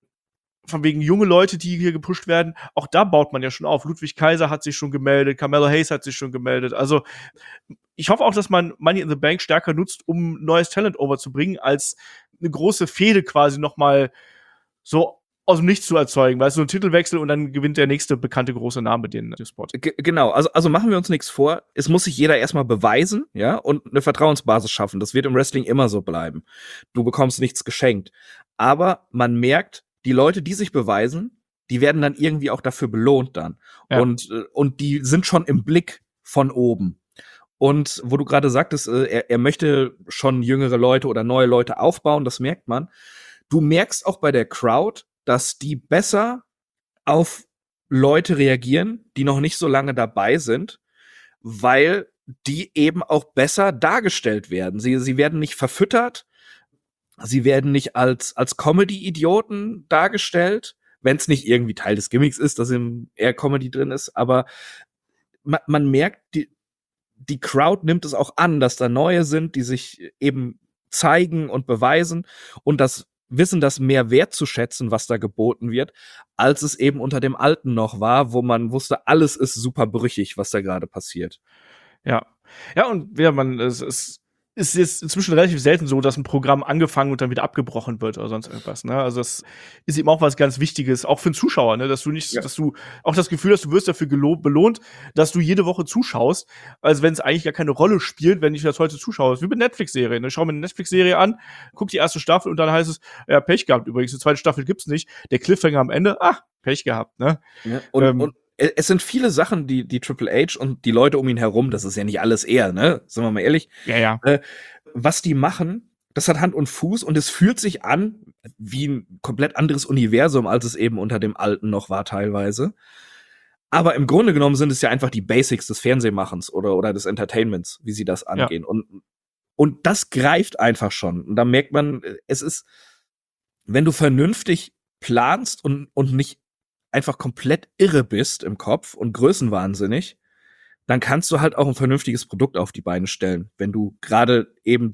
von wegen junge Leute, die hier gepusht werden, auch da baut man ja schon auf. Ludwig Kaiser hat sich schon gemeldet, Carmelo Hayes hat sich schon gemeldet. Also ich hoffe auch, dass man Money in the Bank stärker nutzt, um neues Talent overzubringen, als eine große Fehde quasi noch mal so aus dem Nichts zu erzeugen, weil es so ein Titelwechsel und dann gewinnt der nächste bekannte große Name den Spot. Genau, also machen wir uns nichts vor. Es muss sich jeder erstmal beweisen, ja, und eine Vertrauensbasis schaffen. Das wird im Wrestling immer so bleiben. Du bekommst nichts geschenkt. aber man merkt, die Leute, die sich beweisen, die werden dann irgendwie auch dafür belohnt dann. Ja. Und die sind schon im Blick von oben. Und wo du gerade sagtest, er möchte schon jüngere Leute oder neue Leute aufbauen, das merkt man. Du merkst auch bei der Crowd, dass die besser auf Leute reagieren, die noch nicht so lange dabei sind, weil die eben auch besser dargestellt werden. Sie werden nicht verfüttert, sie werden nicht als Comedy-Idioten dargestellt, wenn es nicht irgendwie Teil des Gimmicks ist, dass eher Comedy drin ist, aber man merkt, die Crowd nimmt es auch an, dass da Neue sind, die sich eben zeigen und beweisen und das wissen das mehr wertzuschätzen, was da geboten wird, als es eben unter dem Alten noch war, wo man wusste, alles ist super brüchig, was da gerade passiert. Ja. Ja, und ja, es ist jetzt inzwischen relativ selten so, dass ein Programm angefangen und dann wieder abgebrochen wird oder sonst irgendwas, ne? Also, das ist eben auch was ganz Wichtiges, auch für 'n Zuschauer, ne, dass du auch das Gefühl hast, du wirst dafür belohnt, dass du jede Woche zuschaust, als wenn es eigentlich gar keine Rolle spielt, wenn ich das heute zuschaue. Wie mit Netflix-Serien, ne? Schau mir 'ne Netflix-Serie an, guck die erste Staffel und dann heißt es: „Ja, Pech gehabt übrigens, 'ne zweite Staffel gibt's nicht." Der Cliffhanger am Ende: Pech gehabt", ne? Ja, und es sind viele Sachen, die Triple H und die Leute um ihn herum, das ist ja nicht alles er, ne? Sind wir mal ehrlich. Ja. Was die machen, das hat Hand und Fuß und es fühlt sich an wie ein komplett anderes Universum, als es eben unter dem Alten noch war teilweise. Aber im Grunde genommen sind es ja einfach die Basics des Fernsehmachens oder des Entertainments, wie sie das angehen. Und das greift einfach schon. Und da merkt man, es ist, wenn du vernünftig planst und nicht einfach komplett irre bist im Kopf und größenwahnsinnig, dann kannst du halt auch ein vernünftiges Produkt auf die Beine stellen, wenn du gerade eben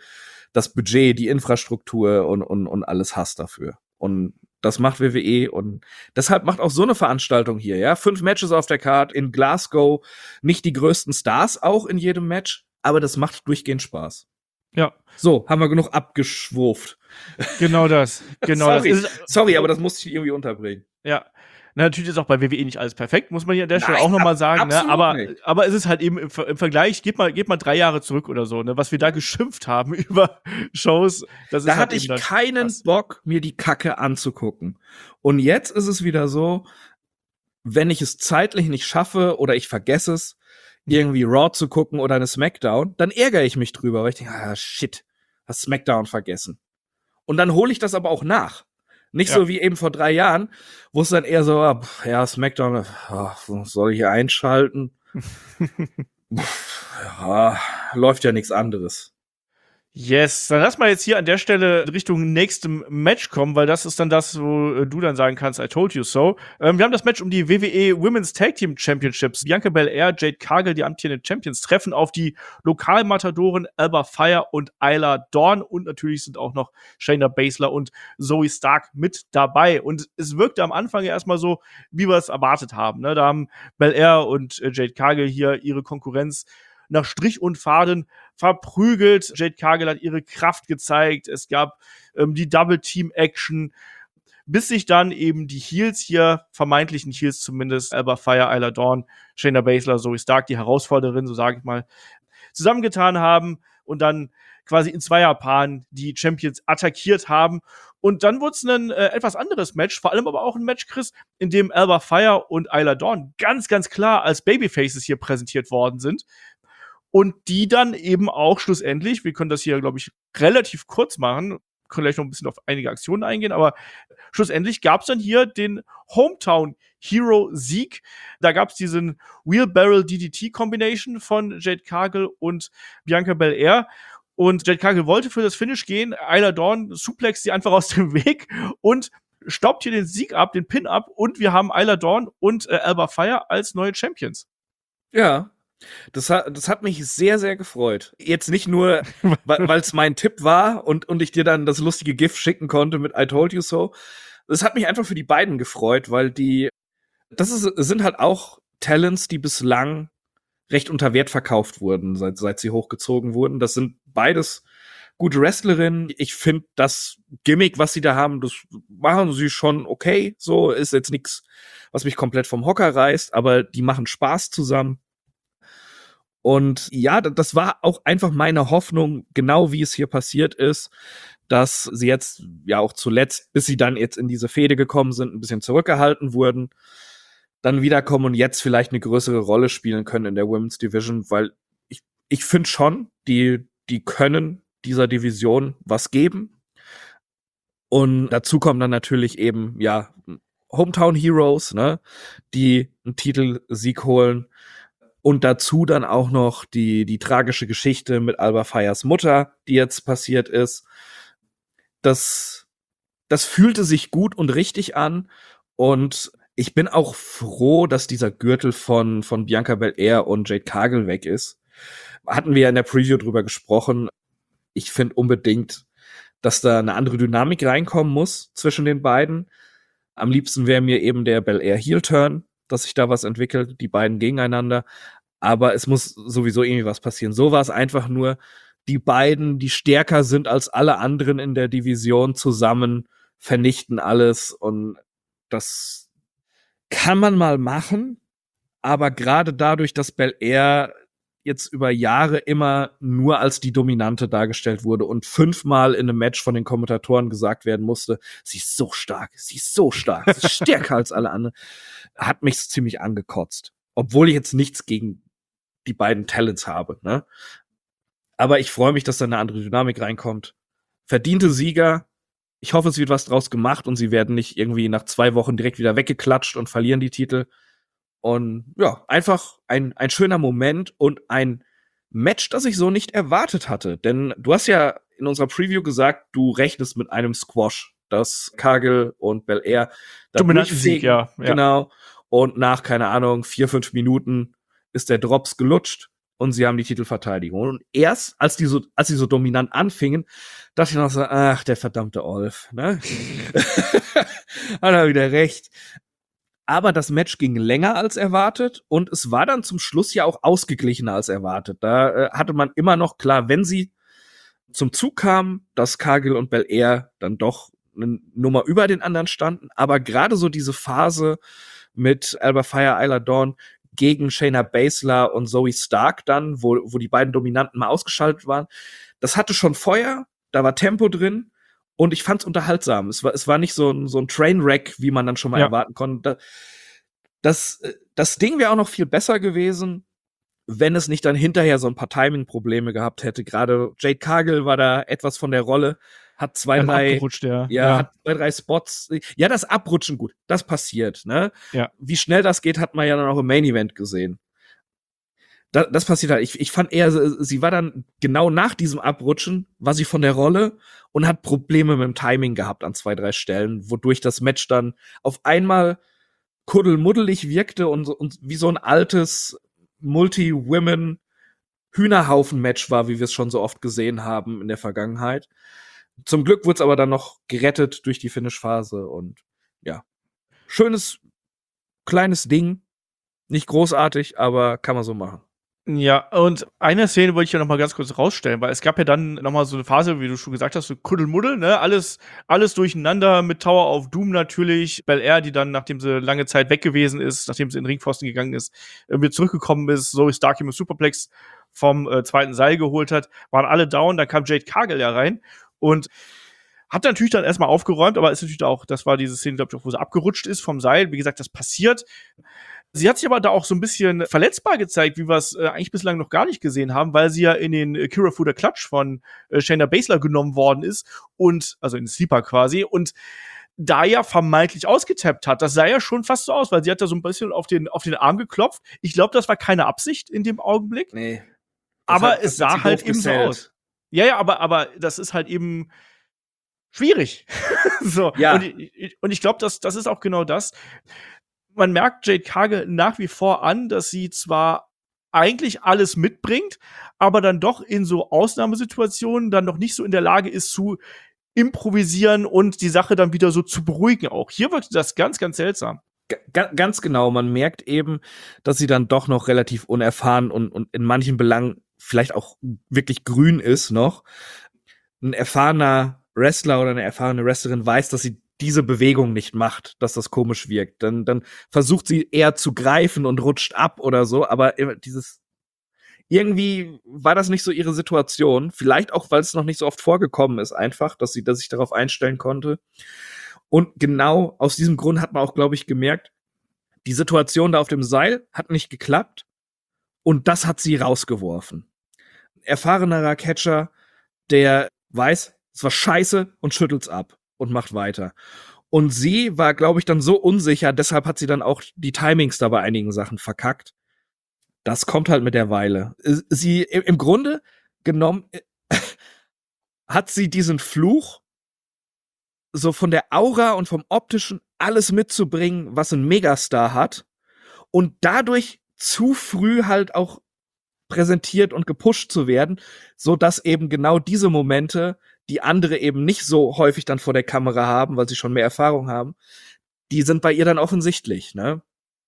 das Budget, die Infrastruktur und alles hast dafür. Und das macht WWE und deshalb macht auch so eine Veranstaltung hier, ja, 5 Matches auf der Card in Glasgow, nicht die größten Stars auch in jedem Match, aber das macht durchgehend Spaß. Ja. So, haben wir genug abgeschwurft. Genau das. Sorry, aber das musste ich irgendwie unterbringen. Ja. Na, natürlich ist auch bei WWE nicht alles perfekt, muss man hier an der Stelle auch noch mal sagen, ne? Aber es ist halt eben im Vergleich, geht mal 3 Jahre zurück oder so, ne, was wir da geschimpft haben über Shows, das ist Da halt hatte ich eben keinen Bock, mir die Kacke anzugucken. Und jetzt ist es wieder so, wenn ich es zeitlich nicht schaffe oder ich vergesse es, irgendwie Raw zu gucken oder eine SmackDown, dann ärgere ich mich drüber, weil ich denke, shit, hast SmackDown vergessen. Und dann hole ich das aber auch nach. Nicht so wie eben vor 3 Jahren, wo es dann eher so, SmackDown, soll ich hier einschalten? Läuft ja nichts anderes. Yes, dann lass mal jetzt hier an der Stelle Richtung nächstem Match kommen, weil das ist dann das, wo du dann sagen kannst, I told you so. Wir haben das Match um die WWE Women's Tag Team Championships. Bianca Belair, Jade Cargill, die amtierenden Champions, treffen auf die Lokalmatadoren Alba Fire und Isla Dawn und natürlich sind auch noch Shayna Baszler und Zoe Stark mit dabei. Und es wirkte am Anfang ja erstmal so, wie wir es erwartet haben, ne? Da haben Belair und Jade Cargill hier ihre Konkurrenz nach Strich und Faden verprügelt. Jade Cargill hat ihre Kraft gezeigt. Es gab die Double-Team-Action, bis sich dann eben die Heels hier, vermeintlichen Heels zumindest, Alba Fire, Isla Dawn, Shayna Baszler, Zoe Stark, die Herausforderin, so sage ich mal, zusammengetan haben und dann quasi in Zweierpaaren die Champions attackiert haben. Und dann wurde es ein etwas anderes Match, vor allem aber auch ein Match, Chris, in dem Alba Fire und Isla Dawn ganz, ganz klar als Babyfaces hier präsentiert worden sind. Und die dann eben auch schlussendlich, wir können das hier, glaube ich, relativ kurz machen, können gleich noch ein bisschen auf einige Aktionen eingehen, aber schlussendlich gab es dann hier den Hometown-Hero-Sieg. Da gab es diesen Wheelbarrel-DDT-Combination von Jade Cargill und Bianca Belair. Und Jade Cargill wollte für das Finish gehen. Isla Dawn suplext sie einfach aus dem Weg und staubt hier den Sieg ab, den Pin ab. Und wir haben Isla Dawn und Alba Fire als neue Champions. Ja. Das hat mich sehr, sehr gefreut. Jetzt nicht nur, weil es mein Tipp war und ich dir dann das lustige GIF schicken konnte mit I told you so. Das hat mich einfach für die beiden gefreut, weil sind halt auch Talents, die bislang recht unter Wert verkauft wurden, seit sie hochgezogen wurden. Das sind beides gute Wrestlerinnen. Ich finde das Gimmick, was sie da haben, das machen sie schon okay. So ist jetzt nichts, was mich komplett vom Hocker reißt, aber die machen Spaß zusammen. Und ja, das war auch einfach meine Hoffnung, genau wie es hier passiert ist, dass sie jetzt ja auch zuletzt, bis sie dann jetzt in diese Fehde gekommen sind, ein bisschen zurückgehalten wurden, dann wiederkommen und jetzt vielleicht eine größere Rolle spielen können in der Women's Division, weil ich finde schon, die können dieser Division was geben. Und dazu kommen dann natürlich eben, ja, Hometown Heroes, ne, die einen Titelsieg holen. Und dazu dann auch noch die tragische Geschichte mit Alba Fyres Mutter, die jetzt passiert ist. Das fühlte sich gut und richtig an. Und ich bin auch froh, dass dieser Gürtel von Bianca Belair und Jade Cargill weg ist. Hatten wir ja in der Preview drüber gesprochen. Ich finde unbedingt, dass da eine andere Dynamik reinkommen muss zwischen den beiden. Am liebsten wäre mir eben der Belair Heel-Turn, dass sich da was entwickelt, die beiden gegeneinander. Aber es muss sowieso irgendwie was passieren. So war es einfach nur, die beiden, die stärker sind als alle anderen in der Division zusammen, vernichten alles. Und das kann man mal machen. Aber gerade dadurch, dass Belair jetzt über Jahre immer nur als die Dominante dargestellt wurde und 5-mal in einem Match von den Kommentatoren gesagt werden musste, sie ist so stark, sie ist stärker als alle anderen, hat mich ziemlich angekotzt. Obwohl ich jetzt nichts gegen die beiden Talents habe, ne? Aber ich freue mich, dass da eine andere Dynamik reinkommt. Verdiente Sieger. Ich hoffe, es wird was draus gemacht und sie werden nicht irgendwie nach 2 Wochen direkt wieder weggeklatscht und verlieren die Titel. Und ja, einfach ein schöner Moment und ein Match, das ich so nicht erwartet hatte. Denn du hast ja in unserer Preview gesagt, du rechnest mit einem Squash, dass Cargill und Belair da Dominantensieg, ja. Genau. Und nach, keine Ahnung, 4-5 Minuten ist der Drops gelutscht und sie haben die Titelverteidigung. Und erst, als sie so dominant anfingen, dachte ich noch so, ach, der verdammte Olf, ne? Hat er wieder recht. Aber das Match ging länger als erwartet und es war dann zum Schluss ja auch ausgeglichener als erwartet. Da hatte man immer noch klar, wenn sie zum Zug kamen, dass Cargill und Belair dann doch eine Nummer über den anderen standen. Aber gerade so diese Phase mit Alba Fyre, Isla Dawn gegen Shayna Baszler und Zoe Stark dann, wo die beiden Dominanten mal ausgeschaltet waren, das hatte schon Feuer, da war Tempo drin. Und ich fand's unterhaltsam. Es war nicht so ein Trainwreck, wie man dann schon mal erwarten konnte. Das Ding wäre auch noch viel besser gewesen, wenn es nicht dann hinterher so ein paar Timing-Probleme gehabt hätte. Gerade Jade Cargill war da etwas von der Rolle, hat 2, 3 abgerutscht, hat 2, 3 Spots. Ja, das Abrutschen, gut, das passiert, ne? Ja. Wie schnell das geht, hat man ja dann auch im Main Event gesehen. Das passiert halt. Ich fand eher, sie war dann genau nach diesem Abrutschen, war sie von der Rolle und hat Probleme mit dem Timing gehabt an 2, 3 Stellen, wodurch das Match dann auf einmal kuddelmuddelig wirkte und wie so ein altes Multi-Women-Hühnerhaufen-Match war, wie wir es schon so oft gesehen haben in der Vergangenheit. Zum Glück wurde es aber dann noch gerettet durch die Finish-Phase und ja, schönes, kleines Ding. Nicht großartig, aber kann man so machen. Ja, und eine Szene wollte ich ja noch mal ganz kurz rausstellen, weil es gab ja dann noch mal so eine Phase, wie du schon gesagt hast, so Kuddelmuddel, ne? Alles durcheinander mit Tower of Doom natürlich. Belair, die dann, nachdem sie lange Zeit weg gewesen ist, nachdem sie in den Ringpfosten gegangen ist, wieder zurückgekommen ist, Zoe Stark im Superplex vom zweiten Seil geholt hat, waren alle down. Dann kam Jade Cargill ja rein und hat natürlich dann erstmal aufgeräumt, aber ist natürlich auch, das war diese Szene, glaube ich, wo sie abgerutscht ist vom Seil. Wie gesagt, das passiert. Sie hat sich aber da auch so ein bisschen verletzbar gezeigt, wie wir es eigentlich bislang noch gar nicht gesehen haben, weil sie ja in den Kirifuda Clutch von Shayna Baszler genommen worden ist und, also in den Sleeper quasi, und da ja vermeintlich ausgetappt hat. Das sah ja schon fast so aus, weil sie hat da so ein bisschen auf den Arm geklopft. Ich glaube, das war keine Absicht in dem Augenblick. Nee. Aber es sah halt eben so aus. Ja, aber das ist halt eben schwierig. So. Ja. Und ich glaube, das ist auch genau das. Man merkt Jade Cargill nach wie vor an, dass sie zwar eigentlich alles mitbringt, aber dann doch in so Ausnahmesituationen dann noch nicht so in der Lage ist zu improvisieren und die Sache dann wieder so zu beruhigen auch. Hier wirkt das ganz, ganz seltsam. Ganz genau. Man merkt eben, dass sie dann doch noch relativ unerfahren und in manchen Belangen vielleicht auch wirklich grün ist noch. Ein erfahrener Wrestler oder eine erfahrene Wrestlerin weiß, dass sie diese Bewegung nicht macht, dass das komisch wirkt. Dann versucht sie eher zu greifen und rutscht ab oder so, aber dieses irgendwie war das nicht so ihre Situation. Vielleicht auch, weil es noch nicht so oft vorgekommen ist, einfach, dass sie sich darauf einstellen konnte. Und genau aus diesem Grund hat man auch, glaube ich, gemerkt, die Situation da auf dem Seil hat nicht geklappt und das hat sie rausgeworfen. Erfahrenerer Catcher, der weiß, es war scheiße und schüttelt's ab und macht weiter. Und sie war, glaube ich, dann so unsicher, deshalb hat sie dann auch die Timings da bei einigen Sachen verkackt. Das kommt halt mit der Weile. Sie, im Grunde genommen, hat sie diesen Fluch, so von der Aura und vom Optischen alles mitzubringen, was ein Megastar hat. Und dadurch zu früh halt auch präsentiert und gepusht zu werden, so dass eben genau diese Momente, die andere eben nicht so häufig dann vor der Kamera haben, weil sie schon mehr Erfahrung haben, die sind bei ihr dann offensichtlich, ne?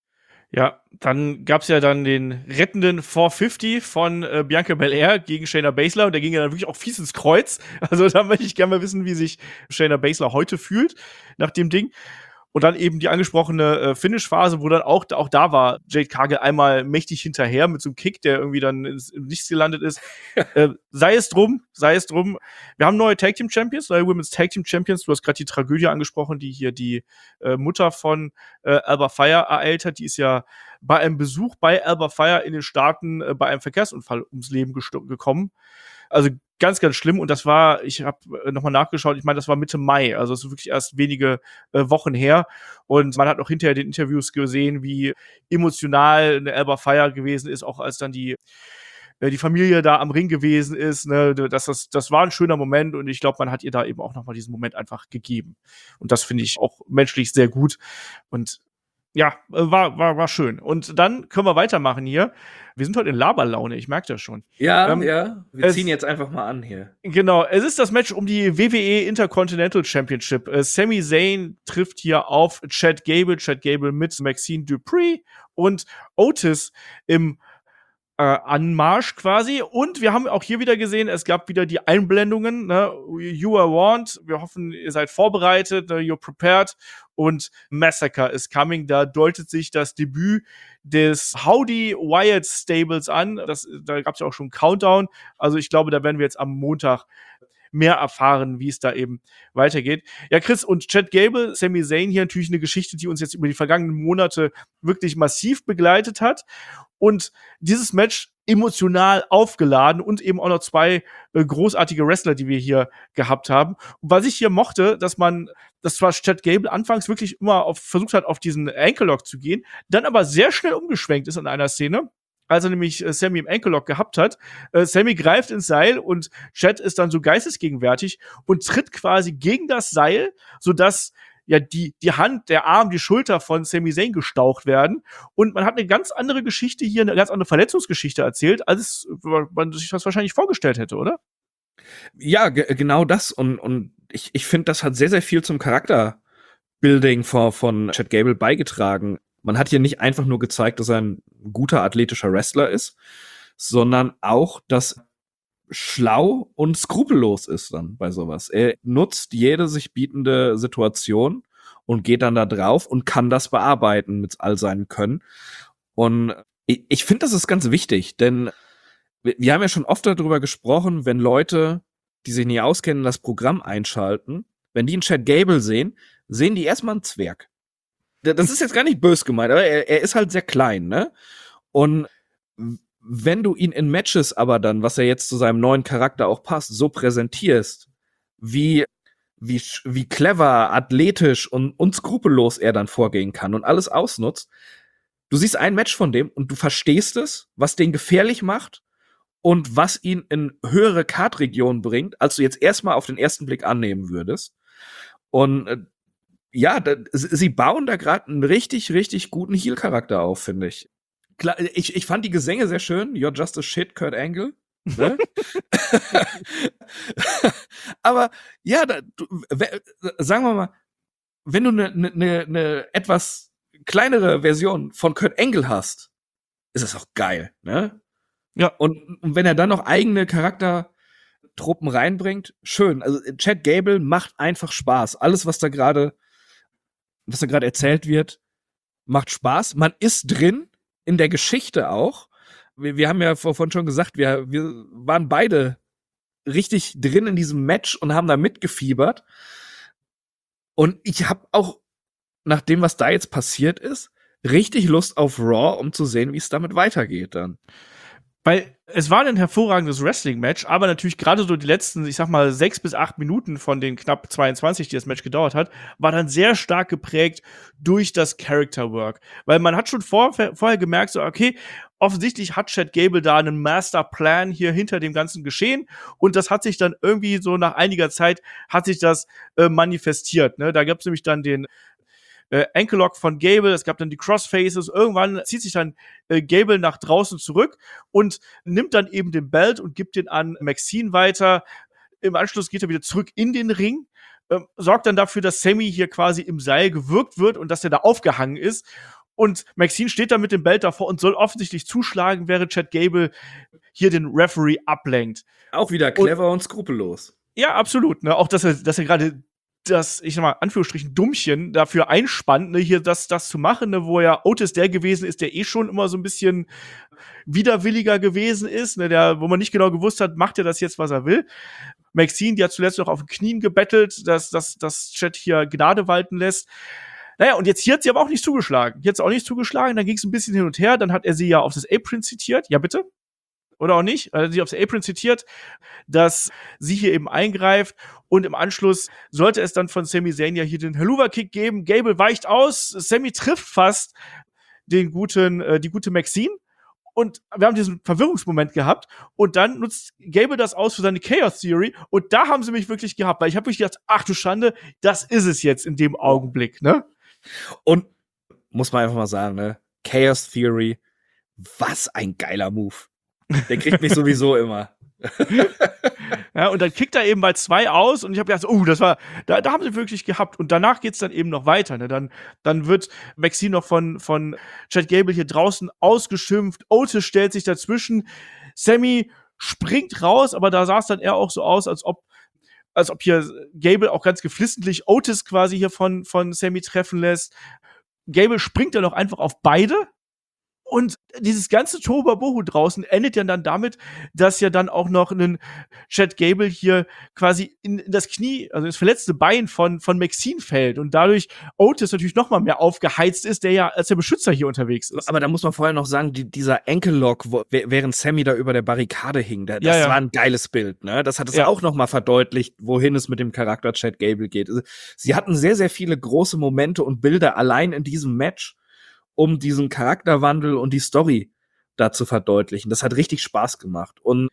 Ja, dann gab's ja dann den rettenden 450 von Bianca Belair gegen Shayna Baszler und der ging ja dann wirklich auch fies ins Kreuz. Also da möchte ich gerne mal wissen, wie sich Shayna Baszler heute fühlt nach dem Ding. Und dann eben die angesprochene Finish-Phase, wo dann auch da war Jade Cargill einmal mächtig hinterher mit so einem Kick, der irgendwie dann im Nichts gelandet ist. Sei es drum. Wir haben neue Tag-Team-Champions, neue Women's Tag-Team-Champions. Du hast gerade die Tragödie angesprochen, die hier die Mutter von Alba Fire ereilt hat. Die ist ja bei einem Besuch bei Alba Fire in den Staaten bei einem Verkehrsunfall ums Leben gekommen. Also ganz, ganz schlimm. Und das war, ich habe nochmal nachgeschaut, ich meine, das war Mitte Mai, also es ist wirklich erst wenige Wochen her. Und man hat auch hinterher den Interviews gesehen, wie emotional eine Alba Fire gewesen ist, auch als dann die Familie da am Ring gewesen ist. Ne? Das war ein schöner Moment und ich glaube, man hat ihr da eben auch nochmal diesen Moment einfach gegeben. Und das finde ich auch menschlich sehr gut. Und ja, war schön. Und dann können wir weitermachen hier. Wir sind heute in Laberlaune, ich merke das schon. Ja. Wir ziehen jetzt einfach mal an hier. Genau, es ist das Match um die WWE Intercontinental Championship. Sami Zayn trifft hier auf Chad Gable mit Maxine Dupree und Otis im Anmarsch quasi. Und wir haben auch hier wieder gesehen, es gab wieder die Einblendungen. Ne? You are warned. Wir hoffen, ihr seid vorbereitet. Ne? You're prepared. Und Massacre is coming. Da deutet sich das Debüt des Howdy Wyatt Stables an. Da gab es ja auch schon einen Countdown. Also ich glaube, da werden wir jetzt am Montag mehr erfahren, wie es da eben weitergeht. Ja, Chris, und Chad Gable, Sami Zayn hier natürlich eine Geschichte, die uns jetzt über die vergangenen Monate wirklich massiv begleitet hat. Und dieses Match emotional aufgeladen und eben auch noch zwei großartige Wrestler, die wir hier gehabt haben. Und was ich hier mochte, dass zwar Chad Gable anfangs wirklich immer versucht hat, auf diesen Ankle Lock zu gehen, dann aber sehr schnell umgeschwenkt ist in einer Szene, als er nämlich Sami im Ankle Lock gehabt hat. Sami greift ins Seil und Chad ist dann so geistesgegenwärtig und tritt quasi gegen das Seil, sodass ja die Hand, der Arm, die Schulter von Sami Zayn gestaucht werden. Und man hat eine ganz andere Geschichte hier, eine ganz andere Verletzungsgeschichte erzählt, als man sich das wahrscheinlich vorgestellt hätte, oder? Ja, genau das. Und ich finde, das hat sehr, sehr viel zum Charakterbuilding von Chad Gable beigetragen. Man hat hier nicht einfach nur gezeigt, dass er ein guter athletischer Wrestler ist, sondern auch, dass schlau und skrupellos ist dann bei sowas. Er nutzt jede sich bietende Situation und geht dann da drauf und kann das bearbeiten mit all seinem Können. Und ich finde, das ist ganz wichtig, denn wir haben ja schon oft darüber gesprochen, wenn Leute, die sich nie auskennen, das Programm einschalten, wenn die einen Chad Gable sehen die erstmal einen Zwerg. Das ist jetzt gar nicht böse gemeint, aber er ist halt sehr klein, ne? Und wenn du ihn in Matches aber dann, was er jetzt zu seinem neuen Charakter auch passt, so präsentierst, wie clever, athletisch und skrupellos er dann vorgehen kann und alles ausnutzt, du siehst ein Match von dem und du verstehst es, was den gefährlich macht und was ihn in höhere Kartregionen bringt, als du jetzt erstmal auf den ersten Blick annehmen würdest. Und ja, sie bauen da gerade einen richtig, richtig guten Heel-Charakter auf, finde ich. Klar, ich fand die Gesänge sehr schön. You're just a shit, Kurt Angle. Ne? Aber ja, sagen wir mal, wenn du eine etwas kleinere Version von Kurt Angle hast, ist das auch geil, ne? Ja. Und wenn er dann noch eigene Charaktertruppen reinbringt, schön. Also Chad Gable macht einfach Spaß. Alles, was da gerade erzählt wird, macht Spaß. Man ist drin, in der Geschichte auch. wir haben ja vorhin schon gesagt, wir waren beide richtig drin in diesem Match und haben da mitgefiebert. Und ich habe auch, nach dem, was da jetzt passiert ist, richtig Lust auf Raw, um zu sehen, wie es damit weitergeht dann. Weil es war ein hervorragendes Wrestling-Match, aber natürlich gerade so die letzten, ich sag mal, 6 bis 8 Minuten von den knapp 22, die das Match gedauert hat, war dann sehr stark geprägt durch das Character-Work. Weil man hat schon vorher gemerkt, so, okay, offensichtlich hat Chad Gable da einen Masterplan hier hinter dem ganzen Geschehen und das hat sich dann irgendwie so nach einiger Zeit hat sich das manifestiert. Ne? Da gab es nämlich dann den Ankle Lock von Gable, es gab dann die Crossfaces, irgendwann zieht sich dann Gable nach draußen zurück und nimmt dann eben den Belt und gibt den an Maxine weiter. Im Anschluss geht er wieder zurück in den Ring, sorgt dann dafür, dass Sammy hier quasi im Seil gewürgt wird und dass er da aufgehangen ist. Und Maxine steht da mit dem Belt davor und soll offensichtlich zuschlagen, während Chad Gable hier den Referee ablenkt. Auch wieder clever und skrupellos. Ja, absolut. Ne? Auch, dass er gerade das, ich sag mal, Anführungsstrichen, Dummchen dafür einspannt, ne, hier das zu machen, ne, wo ja Otis der gewesen ist, der schon immer so ein bisschen widerwilliger gewesen ist, ne, wo man nicht genau gewusst hat, macht er das jetzt, was er will. Maxine, die hat zuletzt noch auf den Knien gebettelt, dass Chad hier Gnade walten lässt. Naja, und jetzt hier hat sie aber auch nicht zugeschlagen. Dann ging es ein bisschen hin und her, dann hat er sie ja auf das Apron zitiert. Ja, bitte? Oder auch nicht, weil sie aufs Apron zitiert, dass sie hier eben eingreift und im Anschluss sollte es dann von Sami Zayn ja hier den Helluva-Kick geben. Gable weicht aus, Sami trifft fast die gute Maxine und wir haben diesen Verwirrungsmoment gehabt und dann nutzt Gable das aus für seine Chaos Theory und da haben sie mich wirklich gehabt, weil ich habe wirklich gedacht, ach du Schande, das ist es jetzt in dem Augenblick, ne? Und muss man einfach mal sagen, ne? Chaos Theory, was ein geiler Move. Der kriegt mich sowieso immer. Ja, und dann kickt er eben bei 2 aus und ich habe gedacht, das war, da haben sie wirklich gehabt. Und danach geht's dann eben noch weiter. Ne? Dann wird Maxine noch von Chad Gable hier draußen ausgeschimpft. Otis stellt sich dazwischen. Sammy springt raus, aber da sah es dann eher auch so aus, als ob hier Gable auch ganz geflissentlich Otis quasi hier von Sammy treffen lässt. Gable springt dann auch einfach auf beide. Und dieses ganze Tohuwabohu draußen endet ja dann damit, dass ja dann auch noch ein Chad Gable hier quasi in das Knie, also das verletzte Bein von Maxine fällt und dadurch Otis natürlich noch mal mehr aufgeheizt ist, der ja als der Beschützer hier unterwegs ist. Aber da muss man vorher noch sagen, dieser Ankle Lock, während Sammy da über der Barrikade hing, das war ein geiles Bild, ne? Das hat es auch noch mal verdeutlicht, wohin es mit dem Charakter Chad Gable geht. Also, sie hatten sehr, sehr viele große Momente und Bilder allein in diesem Match, um diesen Charakterwandel und die Story da zu verdeutlichen. Das hat richtig Spaß gemacht. Und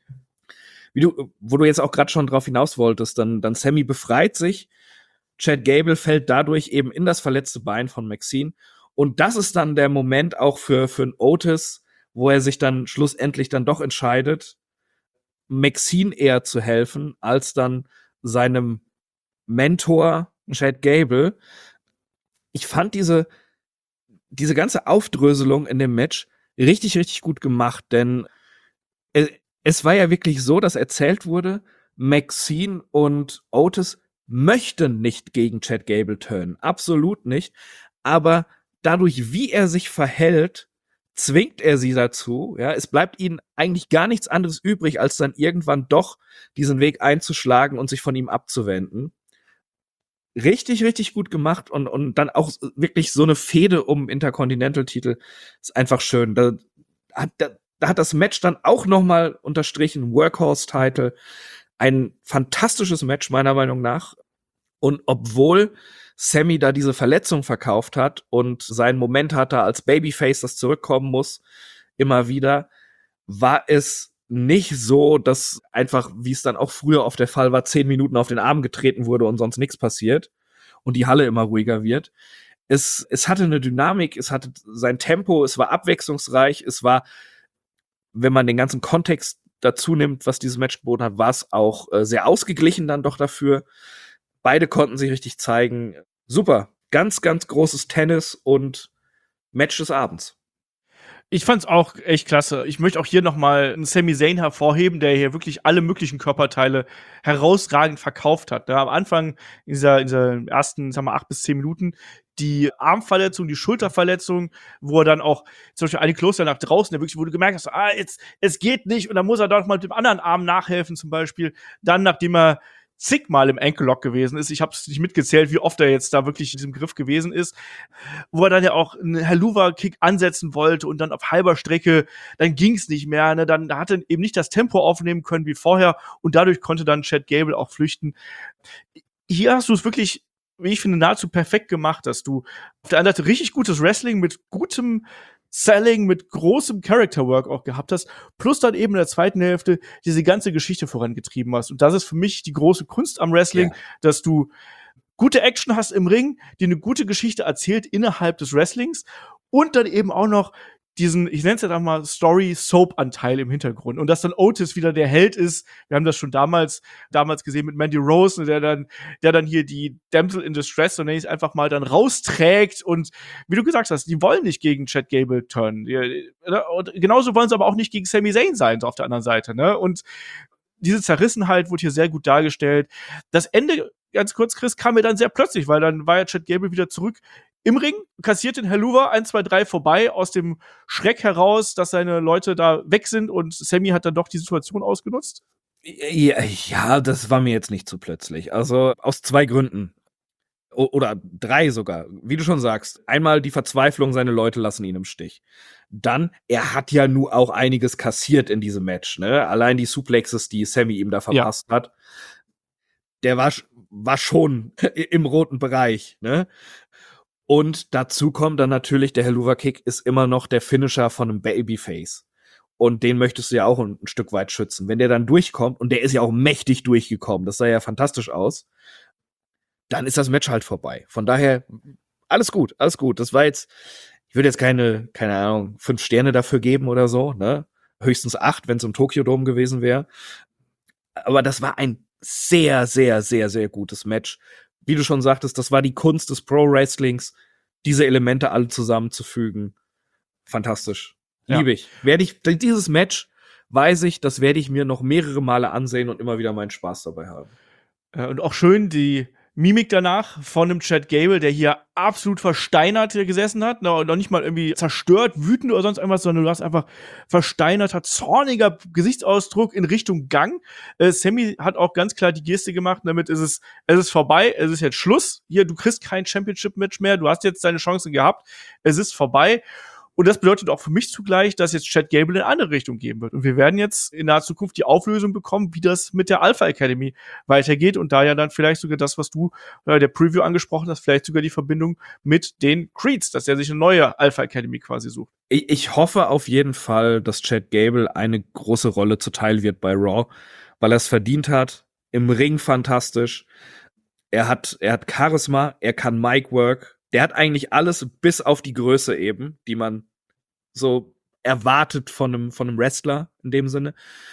wo du jetzt auch gerade schon drauf hinaus wolltest, dann Sammy befreit sich, Chad Gable fällt dadurch eben in das verletzte Bein von Maxine. Und das ist dann der Moment auch für einen Otis, wo er sich dann schlussendlich dann doch entscheidet, Maxine eher zu helfen, als dann seinem Mentor Chad Gable. Ich fand diese ganze Aufdröselung in dem Match richtig, richtig gut gemacht, denn es war ja wirklich so, dass erzählt wurde, Maxine und Otis möchten nicht gegen Chad Gable turnen. Absolut nicht. Aber dadurch, wie er sich verhält, zwingt er sie dazu. Ja, es bleibt ihnen eigentlich gar nichts anderes übrig, als dann irgendwann doch diesen Weg einzuschlagen und sich von ihm abzuwenden. Richtig, richtig gut gemacht und dann auch wirklich so eine Fehde um Intercontinental-Titel ist einfach schön. Da hat das Match dann auch noch mal unterstrichen, Workhorse-Title. Ein fantastisches Match, meiner Meinung nach. Und obwohl Sammy da diese Verletzung verkauft hat und seinen Moment hatte als Babyface, das zurückkommen muss, immer wieder, war es nicht so, dass einfach, wie es dann auch früher oft der Fall war, 10 Minuten auf den Arm getreten wurde und sonst nichts passiert und die Halle immer ruhiger wird. Es hatte eine Dynamik, es hatte sein Tempo, es war abwechslungsreich, es war, wenn man den ganzen Kontext dazu nimmt, was dieses Match geboten hat, war es auch sehr ausgeglichen dann doch dafür. Beide konnten sich richtig zeigen. Super, ganz, ganz großes Tennis und Match des Abends. Ich fand's auch echt klasse. Ich möchte auch hier noch mal 'n Sami Zayn hervorheben, der hier wirklich alle möglichen Körperteile herausragend verkauft hat, ne? Am Anfang in dieser ersten, sagen wir 8 bis 10 Minuten die Armverletzung, die Schulterverletzung, wo er dann auch zum Beispiel eine Clothesline nach draußen, der wirklich, wo du gemerkt hast, jetzt es geht nicht und dann muss er doch mal mit dem anderen Arm nachhelfen zum Beispiel. Dann, nachdem er zigmal im Ankle Lock gewesen ist. Ich habe es nicht mitgezählt, wie oft er jetzt da wirklich in diesem Griff gewesen ist, wo er dann ja auch einen Helluva-Kick ansetzen wollte und dann auf halber Strecke, dann ging's nicht mehr, ne? Dann hat er eben nicht das Tempo aufnehmen können wie vorher und dadurch konnte dann Chad Gable auch flüchten. Hier hast du es wirklich, wie ich finde, nahezu perfekt gemacht, dass du auf der einen Seite richtig gutes Wrestling mit gutem Selling, mit großem Character Work auch gehabt hast, plus dann eben in der zweiten Hälfte diese ganze Geschichte vorangetrieben hast. Und das ist für mich die große Kunst am Wrestling, dass du gute Action hast im Ring, die eine gute Geschichte erzählt innerhalb des Wrestlings und dann eben auch noch diesen, ich nenne es ja mal Story-Soap-Anteil im Hintergrund. Und dass dann Otis wieder der Held ist. Wir haben das schon damals gesehen mit Mandy Rose, der dann hier die Damsel in Distress, so nenne ich es einfach mal, dann rausträgt. Und wie du gesagt hast, die wollen nicht gegen Chad Gable turnen. Und genauso wollen sie aber auch nicht gegen Sami Zayn sein, so auf der anderen Seite, ne? Und diese Zerrissenheit wurde hier sehr gut dargestellt. Das Ende, ganz kurz, Chris, kam mir dann sehr plötzlich, weil dann war ja Chad Gable wieder zurück im Ring, kassiert den Helluva 1, 2, 3 vorbei, aus dem Schreck heraus, dass seine Leute da weg sind und Sammy hat dann doch die Situation ausgenutzt. Ja, das war mir jetzt nicht zu plötzlich. Also aus 2 Gründen. Oder 3 sogar. Wie du schon sagst. Einmal die Verzweiflung, seine Leute lassen ihn im Stich. Dann, er hat ja nun auch einiges kassiert in diesem Match, ne? Allein die Suplexes, die Sammy ihm da verpasst hat. Der war schon im roten Bereich, ne? Und dazu kommt dann natürlich, der Helluva-Kick ist immer noch der Finisher von einem Babyface. Und den möchtest du ja auch ein Stück weit schützen. Wenn der dann durchkommt, und der ist ja auch mächtig durchgekommen, das sah ja fantastisch aus, dann ist das Match halt vorbei. Von daher, alles gut, alles gut. Das war jetzt, ich würde jetzt keine Ahnung, 5 Sterne dafür geben oder so, ne? Höchstens 8, wenn es im Tokyo Dome gewesen wäre. Aber das war ein sehr, sehr, sehr, sehr gutes Match. Wie du schon sagtest, das war die Kunst des Pro-Wrestlings, diese Elemente alle zusammenzufügen. Fantastisch. Ja. Liebe ich. Dieses Match, weiß ich, das werde ich mir noch mehrere Male ansehen und immer wieder meinen Spaß dabei haben. Und auch schön die Mimik danach von dem Chad Gable, der hier absolut versteinert hier gesessen hat, ne, und noch nicht mal irgendwie zerstört, wütend oder sonst irgendwas, sondern du hast einfach versteinerter, zorniger Gesichtsausdruck in Richtung Gang. Sammy hat auch ganz klar die Geste gemacht, damit es ist vorbei, es ist jetzt Schluss. Hier, du kriegst kein Championship-Match mehr, du hast jetzt deine Chance gehabt, es ist vorbei. Und das bedeutet auch für mich zugleich, dass jetzt Chad Gable in eine andere Richtung gehen wird. Und wir werden jetzt in naher Zukunft die Auflösung bekommen, wie das mit der Alpha Academy weitergeht. Und da ja dann vielleicht sogar das, was du der Preview angesprochen hast, vielleicht sogar die Verbindung mit den Creeds, dass er sich eine neue Alpha Academy quasi sucht. Ich hoffe auf jeden Fall, dass Chad Gable eine große Rolle zuteil wird bei Raw, weil er es verdient hat. Im Ring fantastisch. Er hat Charisma, er kann Mic-Work. Der hat eigentlich alles bis auf die Größe eben, die man so erwartet von einem Wrestler in dem Sinne.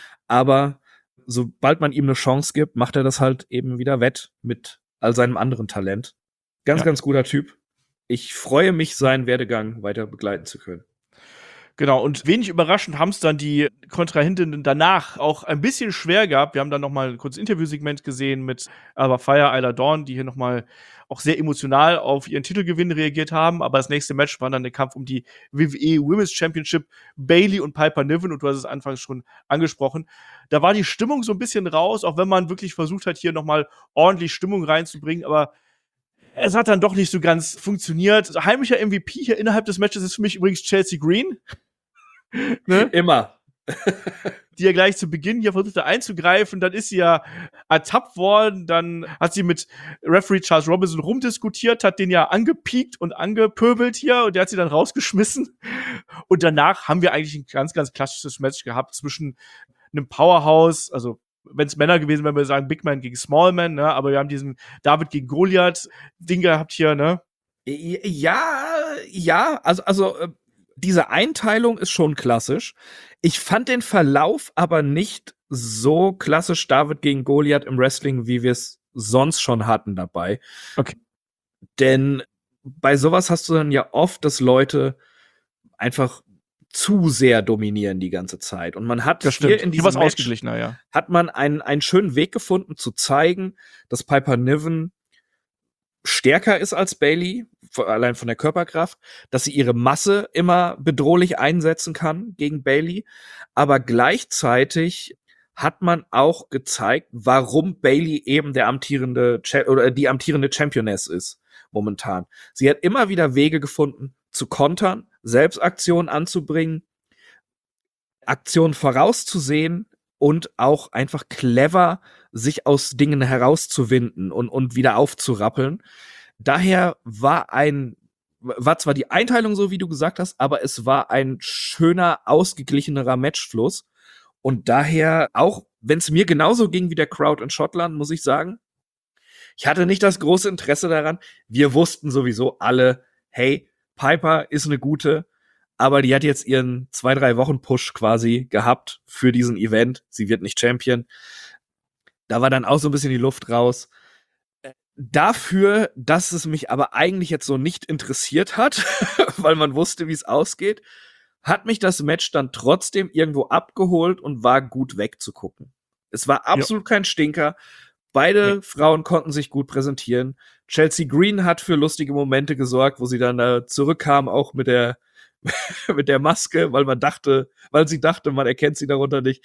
Aber sobald man ihm eine Chance gibt, macht er das halt eben wieder wett mit all seinem anderen Talent. Ganz guter Typ. Ich freue mich, seinen Werdegang weiter begleiten zu können. Genau, und wenig überraschend haben es dann die Kontrahentinnen danach auch ein bisschen schwer gehabt. Wir haben dann noch mal ein kurzes Interviewsegment gesehen mit Alba Fire, Isla Dawn, die hier noch mal auch sehr emotional auf ihren Titelgewinn reagiert haben. Aber das nächste Match war dann der Kampf um die WWE Women's Championship, Bayley und Piper Niven. Und du hast es anfangs schon angesprochen. Da war die Stimmung so ein bisschen raus, auch wenn man wirklich versucht hat, hier noch mal ordentlich Stimmung reinzubringen. Aber es hat dann doch nicht so ganz funktioniert. Heimlicher MVP hier innerhalb des Matches ist für mich übrigens Chelsea Green. Ne? Immer. Die ja gleich zu Beginn hier versucht einzugreifen, dann ist sie ja ertappt worden, dann hat sie mit Referee Charles Robinson rumdiskutiert, hat den ja angepiekt und angepöbelt hier und der hat sie dann rausgeschmissen. Und danach haben wir eigentlich ein ganz, ganz klassisches Match gehabt zwischen einem Powerhouse, also wenn es Männer gewesen wären, wir sagen Big Man gegen Small Man, ne? Aber wir haben diesen David gegen Goliath Ding gehabt hier, ne? Ja, also diese Einteilung ist schon klassisch. Ich fand den Verlauf aber nicht so klassisch David gegen Goliath im Wrestling, wie wir es sonst schon hatten dabei. Okay. Denn bei sowas hast du dann ja oft, dass Leute einfach zu sehr dominieren die ganze Zeit. Und man hat Das hier stimmt. in Hier diesem war's Match ausgeglichener, ja. hat man einen schönen Weg gefunden, zu zeigen, dass Piper Niven stärker ist als Bayley, allein von der Körperkraft, dass sie ihre Masse immer bedrohlich einsetzen kann gegen Bayley, aber gleichzeitig hat man auch gezeigt, warum Bayley eben die amtierende Championess ist momentan. Sie hat immer wieder Wege gefunden, zu kontern, Selbstaktionen anzubringen, Aktionen vorauszusehen und auch einfach clever sich aus Dingen herauszuwinden und wieder aufzurappeln. Daher war zwar die Einteilung so, wie du gesagt hast, aber es war ein schöner, ausgeglichenerer Matchfluss. Und daher, auch wenn es mir genauso ging wie der Crowd in Schottland, muss ich sagen, ich hatte nicht das große Interesse daran. Wir wussten sowieso alle, hey, Piper ist eine gute, aber die hat jetzt ihren 2-3 Wochen Push quasi gehabt für diesen Event. Sie wird nicht Champion. Da war dann auch so ein bisschen die Luft raus. Dafür, dass es mich aber eigentlich jetzt so nicht interessiert hat, weil man wusste, wie es ausgeht, hat mich das Match dann trotzdem irgendwo abgeholt und war gut wegzugucken. Es war absolut kein Stinker. Beide Frauen konnten sich gut präsentieren. Chelsea Green hat für lustige Momente gesorgt, wo sie dann zurückkam, auch mit der mit der Maske, weil sie dachte, man erkennt sie darunter nicht.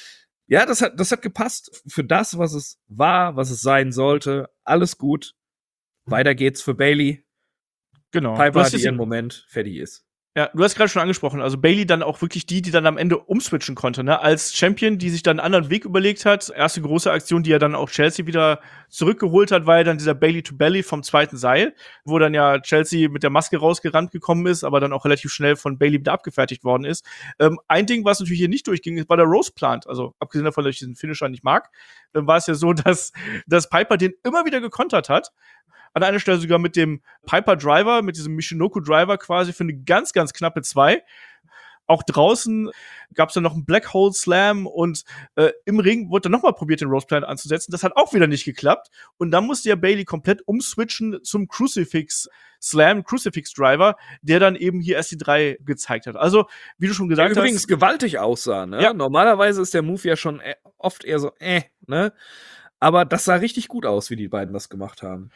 Ja, das hat gepasst für das, was es war, was es sein sollte. Alles gut. Weiter geht's für Bayley. Genau. Piper hat ihren Moment, fertig ist. Ja, du hast gerade schon angesprochen, also Bayley dann auch wirklich die dann am Ende umswitchen konnte, ne? Als Champion, die sich dann einen anderen Weg überlegt hat. Erste große Aktion, die ja dann auch Chelsea wieder zurückgeholt hat, war ja dann dieser Bayley to Belly vom zweiten Seil, wo dann ja Chelsea mit der Maske rausgerannt gekommen ist, aber dann auch relativ schnell von Bayley wieder abgefertigt worden ist. Ein Ding, was natürlich hier nicht durchging, war der Rose Plant. Also abgesehen davon, dass ich diesen Finisher nicht mag, war es ja so, dass Piper den immer wieder gekontert hat. An einer Stelle sogar mit dem Piper Driver, mit diesem Michinoku Driver quasi für eine ganz, ganz knappe 2. Auch draußen gab es dann noch einen Black Hole Slam und im Ring wurde dann nochmal probiert, den Rose Plant anzusetzen. Das hat auch wieder nicht geklappt. Und dann musste ja Bayley komplett umswitchen zum Crucifix Slam, Crucifix Driver, der dann eben hier erst die 3 gezeigt hat. Also, wie du schon gesagt hast. Übrigens gewaltig aussah, ne? Ja. Normalerweise ist der Move ja schon oft eher so, ne? Aber das sah richtig gut aus, wie die beiden das gemacht haben.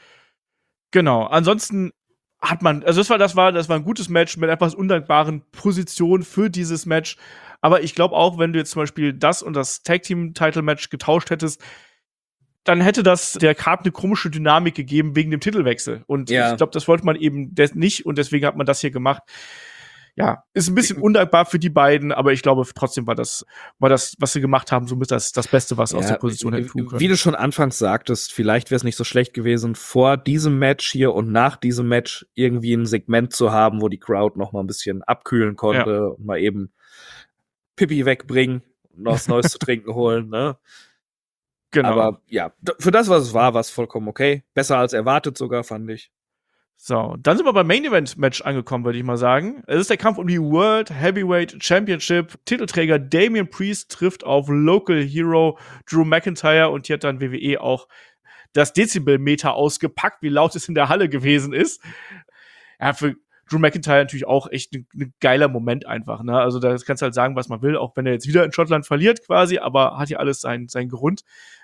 Genau. Ansonsten hat man, also das war ein gutes Match mit etwas undankbaren Positionen für dieses Match. Aber ich glaube auch, wenn du jetzt zum Beispiel das und das Tag Team Title Match getauscht hättest, dann hätte das der Card eine komische Dynamik gegeben wegen dem Titelwechsel. Und ich glaube, das wollte man eben nicht und deswegen hat man das hier gemacht. Ja, ist ein bisschen undankbar für die beiden, aber ich glaube trotzdem war das, was sie gemacht haben, somit das Beste, was aus der Position hätte tun können. Wie du schon anfangs sagtest, vielleicht wäre es nicht so schlecht gewesen, vor diesem Match hier und nach diesem Match irgendwie ein Segment zu haben, wo die Crowd noch mal ein bisschen abkühlen konnte und mal eben Pipi wegbringen und noch was Neues zu trinken holen, ne? Genau. Aber ja, für das, was es war es vollkommen okay. Besser als erwartet sogar, fand ich. So, dann sind wir beim Main Event Match angekommen, würde ich mal sagen. Es ist der Kampf um die World Heavyweight Championship. Titelträger Damian Priest trifft auf Local Hero Drew McIntyre und hier hat dann WWE auch das Dezibelmeter ausgepackt, wie laut es in der Halle gewesen ist. Ja, für Drew McIntyre natürlich auch echt ein geiler Moment einfach, ne? Also da kannst du halt sagen, was man will, auch wenn er jetzt wieder in Schottland verliert quasi, aber hat ja alles seinen Grund.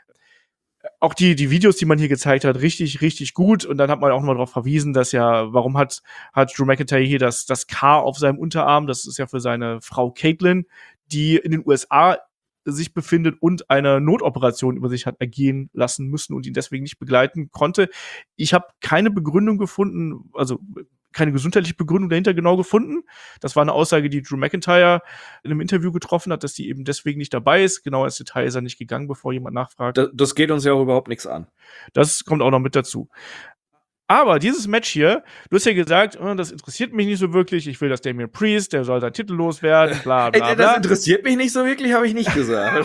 Auch die Videos, die man hier gezeigt hat, richtig, richtig gut. Und dann hat man auch mal darauf verwiesen, dass ja, warum hat Drew McIntyre hier das K auf seinem Unterarm? Das ist ja für seine Frau Caitlin, die in den USA sich befindet und eine Notoperation über sich hat ergehen lassen müssen und ihn deswegen nicht begleiten konnte. Ich habe keine Begründung gefunden, also keine gesundheitliche Begründung dahinter genau gefunden. Das war eine Aussage, die Drew McIntyre in einem Interview getroffen hat, dass die eben deswegen nicht dabei ist. Genau ins Detail ist er nicht gegangen, bevor jemand nachfragt. Das geht uns ja auch überhaupt nichts an. Das kommt auch noch mit dazu. Aber dieses Match hier, du hast ja gesagt, das interessiert mich nicht so wirklich, ich will, dass Damian Priest, der soll seinen Titel loswerden, bla bla bla. Das interessiert mich nicht so wirklich, habe ich nicht gesagt.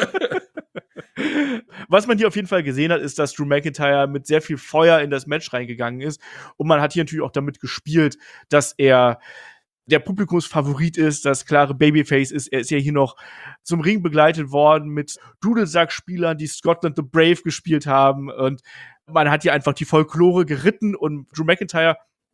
Was man hier auf jeden Fall gesehen hat, ist, dass Drew McIntyre mit sehr viel Feuer in das Match reingegangen ist. Und man hat hier natürlich auch damit gespielt, dass er der Publikumsfavorit ist, das klare Babyface ist. Er ist ja hier noch zum Ring begleitet worden mit Dudelsack-Spielern, die Scotland the Brave gespielt haben. Und man hat hier einfach die Folklore geritten und Drew McIntyre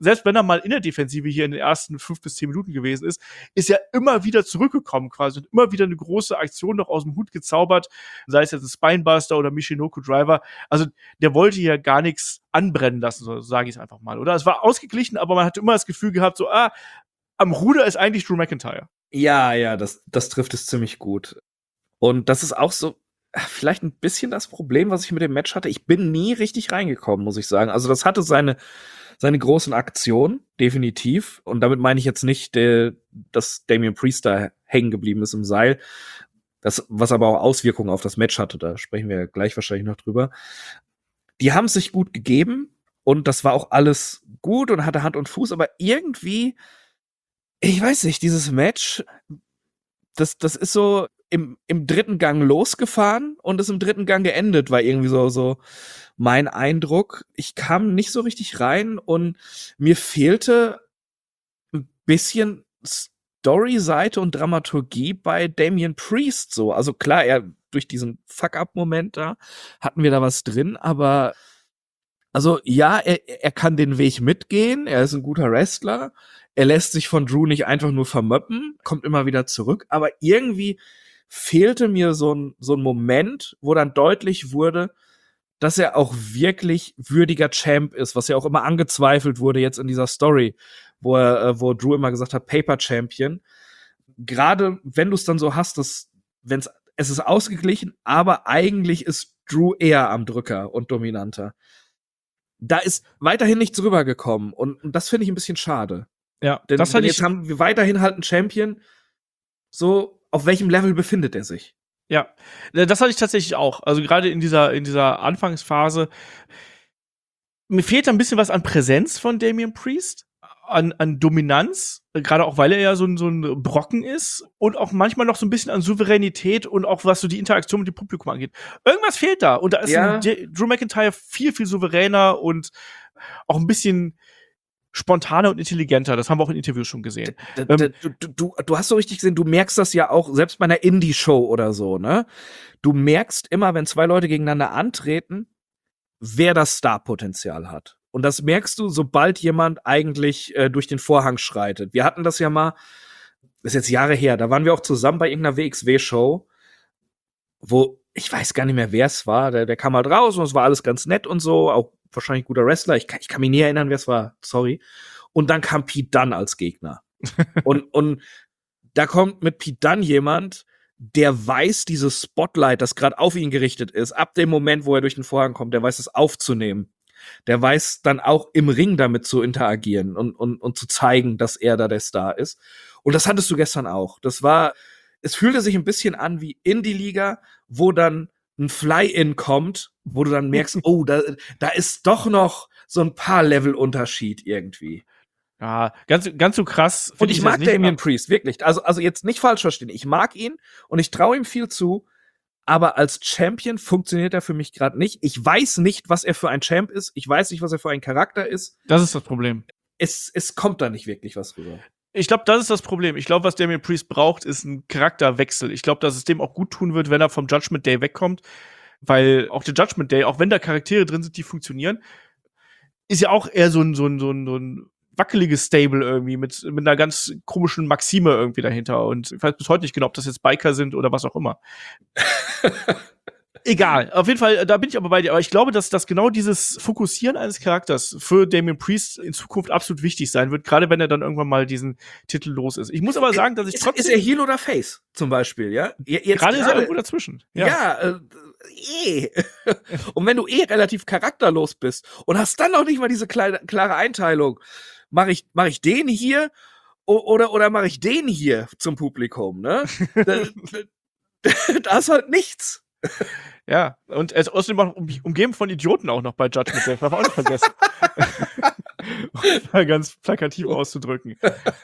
selbst wenn er mal in der Defensive hier in den ersten 5 bis 10 Minuten gewesen ist er immer wieder zurückgekommen quasi und immer wieder eine große Aktion noch aus dem Hut gezaubert, sei es jetzt ein Spinebuster oder Michinoku Driver. Also der wollte ja gar nichts anbrennen lassen, so sage ich es einfach mal, oder? Es war ausgeglichen, aber man hatte immer das Gefühl gehabt, so, am Ruder ist eigentlich Drew McIntyre. Ja, das trifft es ziemlich gut. Und das ist auch so vielleicht ein bisschen das Problem, was ich mit dem Match hatte. Ich bin nie richtig reingekommen, muss ich sagen. Also das hatte seine großen Aktionen, definitiv. Und damit meine ich jetzt nicht, dass Damian Priest da hängen geblieben ist im Seil. Das, was aber auch Auswirkungen auf das Match hatte, da sprechen wir gleich wahrscheinlich noch drüber. Die haben sich gut gegeben und das war auch alles gut und hatte Hand und Fuß, aber irgendwie, ich weiß nicht, dieses Match, das ist so im dritten Gang losgefahren und ist im dritten Gang geendet, war irgendwie so mein Eindruck. Ich kam nicht so richtig rein und mir fehlte ein bisschen Story-Seite und Dramaturgie bei Damian Priest so. Also klar, durch diesen Fuck-up-Moment da hatten wir da was drin, aber also ja, er kann den Weg mitgehen, er ist ein guter Wrestler, er lässt sich von Drew nicht einfach nur vermöppen, kommt immer wieder zurück, aber irgendwie fehlte mir so ein Moment, wo dann deutlich wurde, dass er auch wirklich würdiger Champ ist, was ja auch immer angezweifelt wurde jetzt in dieser Story, wo Drew immer gesagt hat, Paper Champion. Gerade wenn du es dann so hast, es ist ausgeglichen, aber eigentlich ist Drew eher am Drücker und dominanter. Da ist weiterhin nichts rübergekommen und das finde ich ein bisschen schade. Ja, denn jetzt haben wir weiterhin halt einen Champion. So, auf welchem Level befindet er sich? Ja, das hatte ich tatsächlich auch. Also gerade in dieser Anfangsphase. Mir fehlt ein bisschen was an Präsenz von Damian Priest, an Dominanz, gerade auch, weil er ja so ein Brocken ist und auch manchmal noch so ein bisschen an Souveränität und auch was so die Interaktion mit dem Publikum angeht. Irgendwas fehlt da und da ist Drew McIntyre viel, viel souveräner und auch ein bisschen spontaner und intelligenter. Das haben wir auch in Interviews schon gesehen. Du hast so richtig gesehen, du merkst das ja auch, selbst bei einer Indie-Show oder so, ne? Du merkst immer, wenn zwei Leute gegeneinander antreten, wer das Starpotenzial hat. Und das merkst du, sobald jemand eigentlich durch den Vorhang schreitet. Wir hatten das ja mal, das ist jetzt Jahre her, da waren wir auch zusammen bei irgendeiner WXW-Show, wo, ich weiß gar nicht mehr, wer es war, der kam halt raus und es war alles ganz nett und so, auch wahrscheinlich guter Wrestler, ich kann mich nie erinnern, wer es war, sorry. Und dann kam Pete Dunne als Gegner. und da kommt mit Pete Dunne jemand, der weiß dieses Spotlight, das gerade auf ihn gerichtet ist, ab dem Moment, wo er durch den Vorhang kommt, der weiß es aufzunehmen. Der weiß dann auch im Ring damit zu interagieren und zu zeigen, dass er da der Star ist. Und das hattest du gestern auch. Es fühlte sich ein bisschen an wie Indie-Liga, wo dann ein Fly-In kommt, wo du dann merkst, oh, da ist doch noch so ein paar Level-Unterschied irgendwie. Ja, ganz so krass. Und ich mag Damian Priest, wirklich. Also jetzt nicht falsch verstehen. Ich mag ihn und ich traue ihm viel zu, aber als Champion funktioniert er für mich gerade nicht. Ich weiß nicht, was er für ein Champ ist. Ich weiß nicht, was er für ein Charakter ist. Das ist das Problem. Es kommt da nicht wirklich was rüber. Ich glaube, das ist das Problem. Ich glaube, was Damian Priest braucht, ist ein Charakterwechsel. Ich glaube, dass es dem auch gut tun wird, wenn er vom Judgment Day wegkommt. Weil auch der Judgment Day, auch wenn da Charaktere drin sind, die funktionieren, ist ja auch eher so ein wackeliges Stable irgendwie mit einer ganz komischen Maxime irgendwie dahinter. Und ich weiß bis heute nicht genau, ob das jetzt Biker sind oder was auch immer. Egal, auf jeden Fall, da bin ich aber bei dir. Aber ich glaube, dass genau dieses Fokussieren eines Charakters für Damian Priest in Zukunft absolut wichtig sein wird, gerade wenn er dann irgendwann mal diesen Titel los ist. Ich muss aber sagen, dass ich trotzdem... Ist er Heel oder Face, zum Beispiel, ja? Gerade ist er irgendwo dazwischen. Ja, Und wenn du relativ charakterlos bist und hast dann noch nicht mal diese klare Einteilung, mach ich den hier oder mache ich den hier zum Publikum, ne? Da ist halt nichts. Ja, und er ist außerdem auch umgeben von Idioten auch noch bei Judgment Day. Darf man auch nicht vergessen. Um mal ganz plakativ auszudrücken.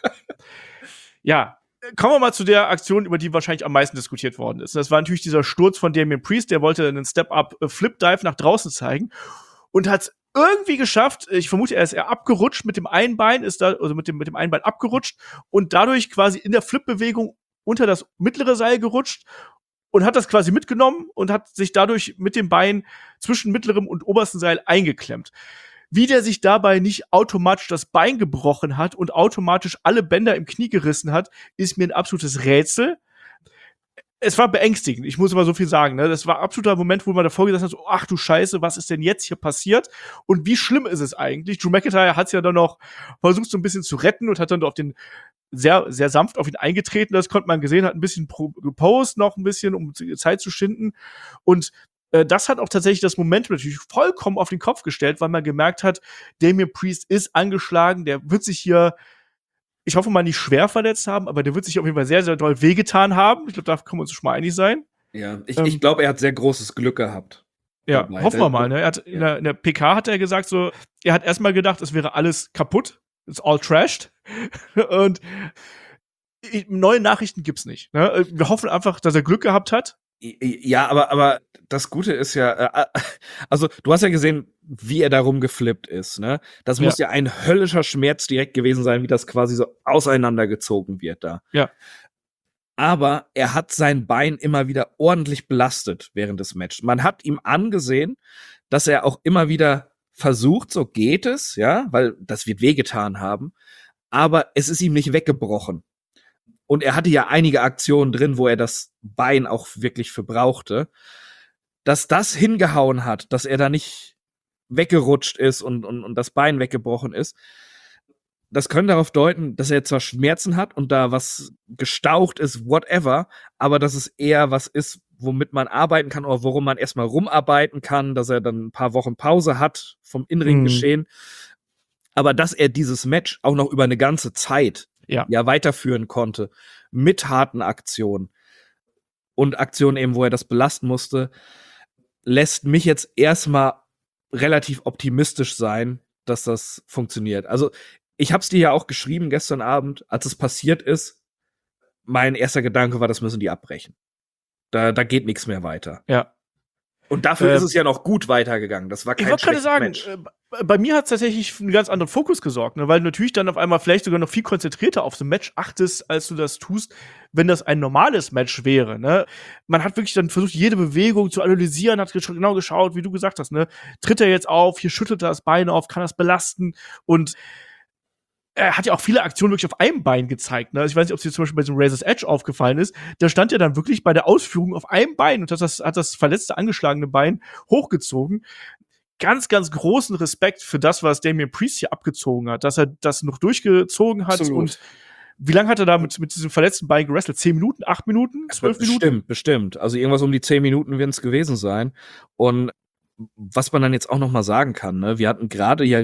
Ja, kommen wir mal zu der Aktion, über die wahrscheinlich am meisten diskutiert worden ist. Das war natürlich dieser Sturz von Damian Priest, der wollte einen Step-Up-Flip-Dive nach draußen zeigen und hat irgendwie geschafft, ich vermute, er ist eher abgerutscht mit dem einen Bein, mit dem einen Bein abgerutscht und dadurch quasi in der Flip-Bewegung unter das mittlere Seil gerutscht und hat das quasi mitgenommen und hat sich dadurch mit dem Bein zwischen mittlerem und obersten Seil eingeklemmt. wie der sich dabei nicht automatisch das Bein gebrochen hat und automatisch alle Bänder im Knie gerissen hat, ist mir ein absolutes Rätsel. Es war beängstigend, ich muss immer so viel sagen, ne? Das war ein absoluter Moment, wo man davor gesagt hat, so, ach du Scheiße, was ist denn jetzt hier passiert? Und wie schlimm ist es eigentlich? Drew McIntyre hat's ja dann noch versucht, so ein bisschen zu retten und hat dann auf den sehr, sehr sanft auf ihn eingetreten. Das konnte man gesehen, hat ein bisschen gepostet, noch ein bisschen, um Zeit zu schinden. Und das hat auch tatsächlich das Momentum natürlich vollkommen auf den Kopf gestellt, weil man gemerkt hat, Damian Priest ist angeschlagen, der wird sich hier, ich hoffe mal, nicht schwer verletzt haben, aber der wird sich auf jeden Fall sehr, sehr doll wehgetan haben. Ich glaube, da können wir uns schon mal einig sein. Ja, ich glaube, er hat sehr großes Glück gehabt. Ja, dabei. hoffen wir mal. Ne? Er hat in der PK hat er gesagt, so, er hat erstmal gedacht, es wäre alles kaputt, it's all trashed. Und neue Nachrichten gibt's nicht. Ne? Wir hoffen einfach, dass er Glück gehabt hat. Ja, aber das Gute ist ja, also du hast ja gesehen, wie er da rumgeflippt ist, ne? Das muss ja ein höllischer Schmerz direkt gewesen sein, wie das quasi so auseinandergezogen wird da. Ja. Aber er hat sein Bein immer wieder ordentlich belastet während des Matches. Man hat ihm angesehen, dass er auch immer wieder versucht, so geht es, ja, weil das wird wehgetan haben, aber es ist ihm nicht weggebrochen. Und er hatte ja einige Aktionen drin, wo er das Bein auch wirklich für brauchte. Dass das hingehauen hat, dass er da nicht weggerutscht ist und das Bein weggebrochen ist, das könnte darauf deuten, dass er zwar Schmerzen hat und da was gestaucht ist, whatever, aber dass es eher was ist, womit man arbeiten kann oder worum man erstmal rumarbeiten kann, dass er dann ein paar Wochen Pause hat vom Innenring-Geschehen. Aber dass er dieses Match auch noch über eine ganze Zeit ja weiterführen konnte, mit harten Aktionen und Aktionen eben, wo er das belasten musste, lässt mich jetzt erstmal relativ optimistisch sein, dass das funktioniert. Also, ich hab's dir ja auch geschrieben gestern Abend, als es passiert ist, mein erster Gedanke war, das müssen die abbrechen. Da geht nichts mehr weiter. Ja. Und dafür ist es ja noch gut weitergegangen. Das war kein schlechtes Match. Bei mir hat es tatsächlich für einen ganz anderen Fokus gesorgt, ne? Weil du natürlich dann auf einmal vielleicht sogar noch viel konzentrierter auf so ein Match achtest, als du das tust, wenn das ein normales Match wäre. Ne? Man hat wirklich dann versucht, jede Bewegung zu analysieren, hat genau geschaut, wie du gesagt hast. Ne? Tritt er jetzt auf, hier schüttelt er das Bein auf, kann das belasten und er hat ja auch viele Aktionen wirklich auf einem Bein gezeigt. Ne? Ich weiß nicht, ob es dir zum Beispiel bei diesem Razor's Edge aufgefallen ist. Da stand er dann wirklich bei der Ausführung auf einem Bein und hat das verletzte, angeschlagene Bein hochgezogen. Ganz, ganz großen Respekt für das, was Damian Priest hier abgezogen hat, dass er das noch durchgezogen hat. Absolut. Und wie lange hat er da mit diesem verletzten Bein gewrestelt? 10 Minuten, 8 Minuten, 12 Minuten? Bestimmt. Also irgendwas um die 10 Minuten werden es gewesen sein. Und was man dann jetzt auch noch mal sagen kann, ne? Wir hatten gerade ja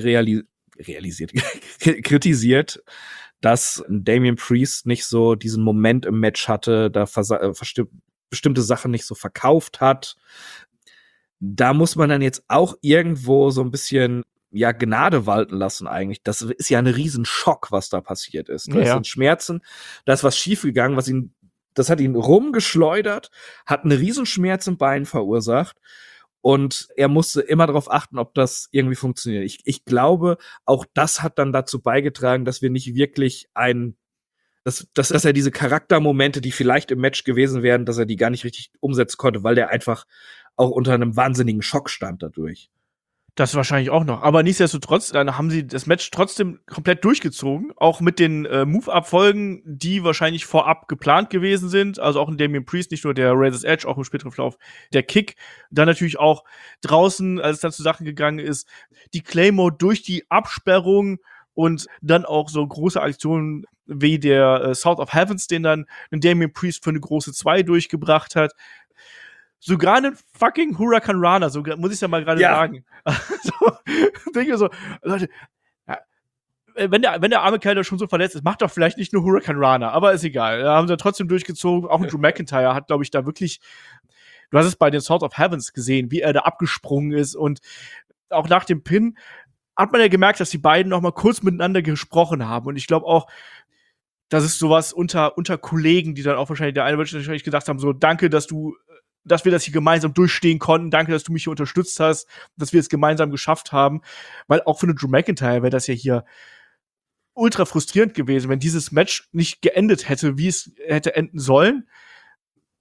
kritisiert, dass Damian Priest nicht so diesen Moment im Match hatte, da bestimmte Sachen nicht so verkauft hat. Da muss man dann jetzt auch irgendwo so ein bisschen Gnade walten lassen eigentlich. Das ist ja ein Riesenschock, was da passiert ist. Das sind Schmerzen, da ist was schiefgegangen, das hat ihn rumgeschleudert, hat einen Riesenschmerz im Bein verursacht. Und er musste immer darauf achten, ob das irgendwie funktioniert. Ich glaube, auch das hat dann dazu beigetragen, dass wir nicht wirklich dass er diese Charaktermomente, die vielleicht im Match gewesen wären, dass er die gar nicht richtig umsetzen konnte, weil der einfach auch unter einem wahnsinnigen Schock stand dadurch. Das wahrscheinlich auch noch. Aber nichtsdestotrotz, dann haben sie das Match trotzdem komplett durchgezogen. Auch mit den Move-Up-Folgen, die wahrscheinlich vorab geplant gewesen sind. Also auch in Damian Priest, nicht nur der Razor's Edge, auch im späteren Verlauf der Kick. Dann natürlich auch draußen, als es dann zu Sachen gegangen ist, die Claymore durch die Absperrung und dann auch so große Aktionen wie der South of Heavens, den dann Damian Priest für eine große 2 durchgebracht hat. Sogar einen fucking Hurricane Rana, so muss ich ja mal gerade sagen. Also, denke so, Leute, wenn der arme Kerl da schon so verletzt ist, macht doch vielleicht nicht nur Hurricane Rana, aber ist egal. Da haben sie trotzdem durchgezogen. Auch Drew McIntyre hat, glaube ich, da wirklich, du hast es bei den South of Heavens gesehen, wie er da abgesprungen ist und auch nach dem Pin hat man ja gemerkt, dass die beiden noch mal kurz miteinander gesprochen haben und ich glaube auch, das ist sowas unter Kollegen, die dann auch wahrscheinlich, der eine wird wahrscheinlich gedacht haben, so, danke, dass wir das hier gemeinsam durchstehen konnten. Danke, dass du mich hier unterstützt hast, dass wir es gemeinsam geschafft haben. Weil auch für eine Drew McIntyre wäre das ja hier ultra frustrierend gewesen, wenn dieses Match nicht geendet hätte, wie es hätte enden sollen.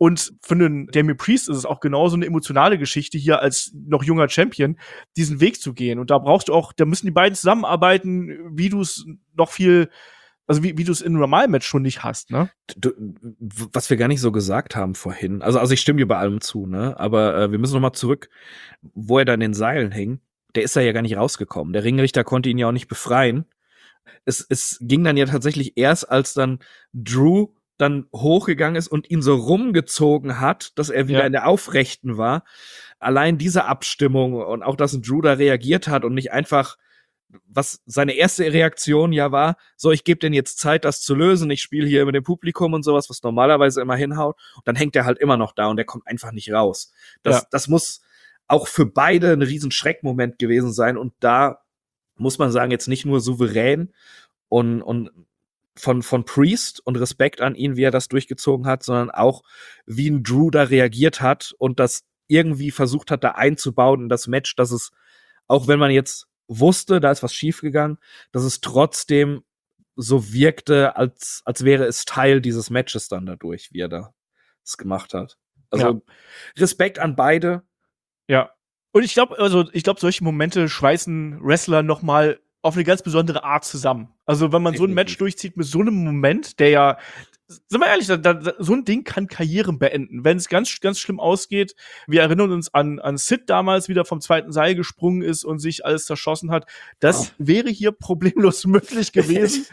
Und für einen Damien Priest ist es auch genauso eine emotionale Geschichte, hier als noch junger Champion diesen Weg zu gehen. Und da müssen die beiden zusammenarbeiten, wie du es noch viel, also wie du es in einem Normalmatch schon nicht hast, ne? Was wir gar nicht so gesagt haben vorhin, also ich stimme dir bei allem zu, ne? Aber wir müssen noch mal zurück, wo er da in den Seilen hing. Der ist da ja gar nicht rausgekommen. Der Ringrichter konnte ihn ja auch nicht befreien. Es ging dann ja tatsächlich erst, als dann Drew dann hochgegangen ist und ihn so rumgezogen hat, dass er wieder in der Aufrechten war. Allein diese Abstimmung und auch, dass Drew da reagiert hat und nicht einfach, was seine erste Reaktion ja war, so, ich gebe denen jetzt Zeit, das zu lösen, ich spiele hier mit dem Publikum und sowas, was normalerweise immer hinhaut. Und dann hängt er halt immer noch da und der kommt einfach nicht raus. Das muss auch für beide ein riesen Schreckmoment gewesen sein. Und da muss man sagen, jetzt nicht nur souverän und von Priest und Respekt an ihn, wie er das durchgezogen hat, sondern auch, wie ein Drew da reagiert hat und das irgendwie versucht hat, da einzubauen in das Match, dass es, auch wenn man jetzt wusste, da ist was schiefgegangen, dass es trotzdem so wirkte, als wäre es Teil dieses Matches dann dadurch, wie er da es gemacht hat. Also Respekt an beide. Ja. Und ich glaube, solche Momente schweißen Wrestler noch mal auf eine ganz besondere Art zusammen. Also, wenn man so ein Match durchzieht mit so einem Moment, der ja, sind wir ehrlich, so ein Ding kann Karrieren beenden. Wenn es ganz, ganz schlimm ausgeht, wir erinnern uns an Sid damals, wieder vom zweiten Seil gesprungen ist und sich alles zerschossen hat. Das wäre hier problemlos möglich gewesen.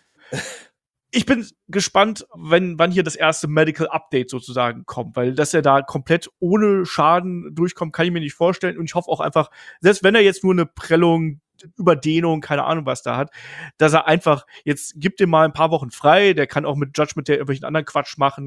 Ich bin gespannt, wann hier das erste Medical Update sozusagen kommt, weil dass er da komplett ohne Schaden durchkommt, kann ich mir nicht vorstellen. Und ich hoffe auch einfach, selbst wenn er jetzt nur eine Prellung, Überdehnung, keine Ahnung was da hat, dass er einfach, jetzt gibt ihm mal ein paar Wochen frei, der kann auch mit Judgment Day irgendwelchen anderen Quatsch machen.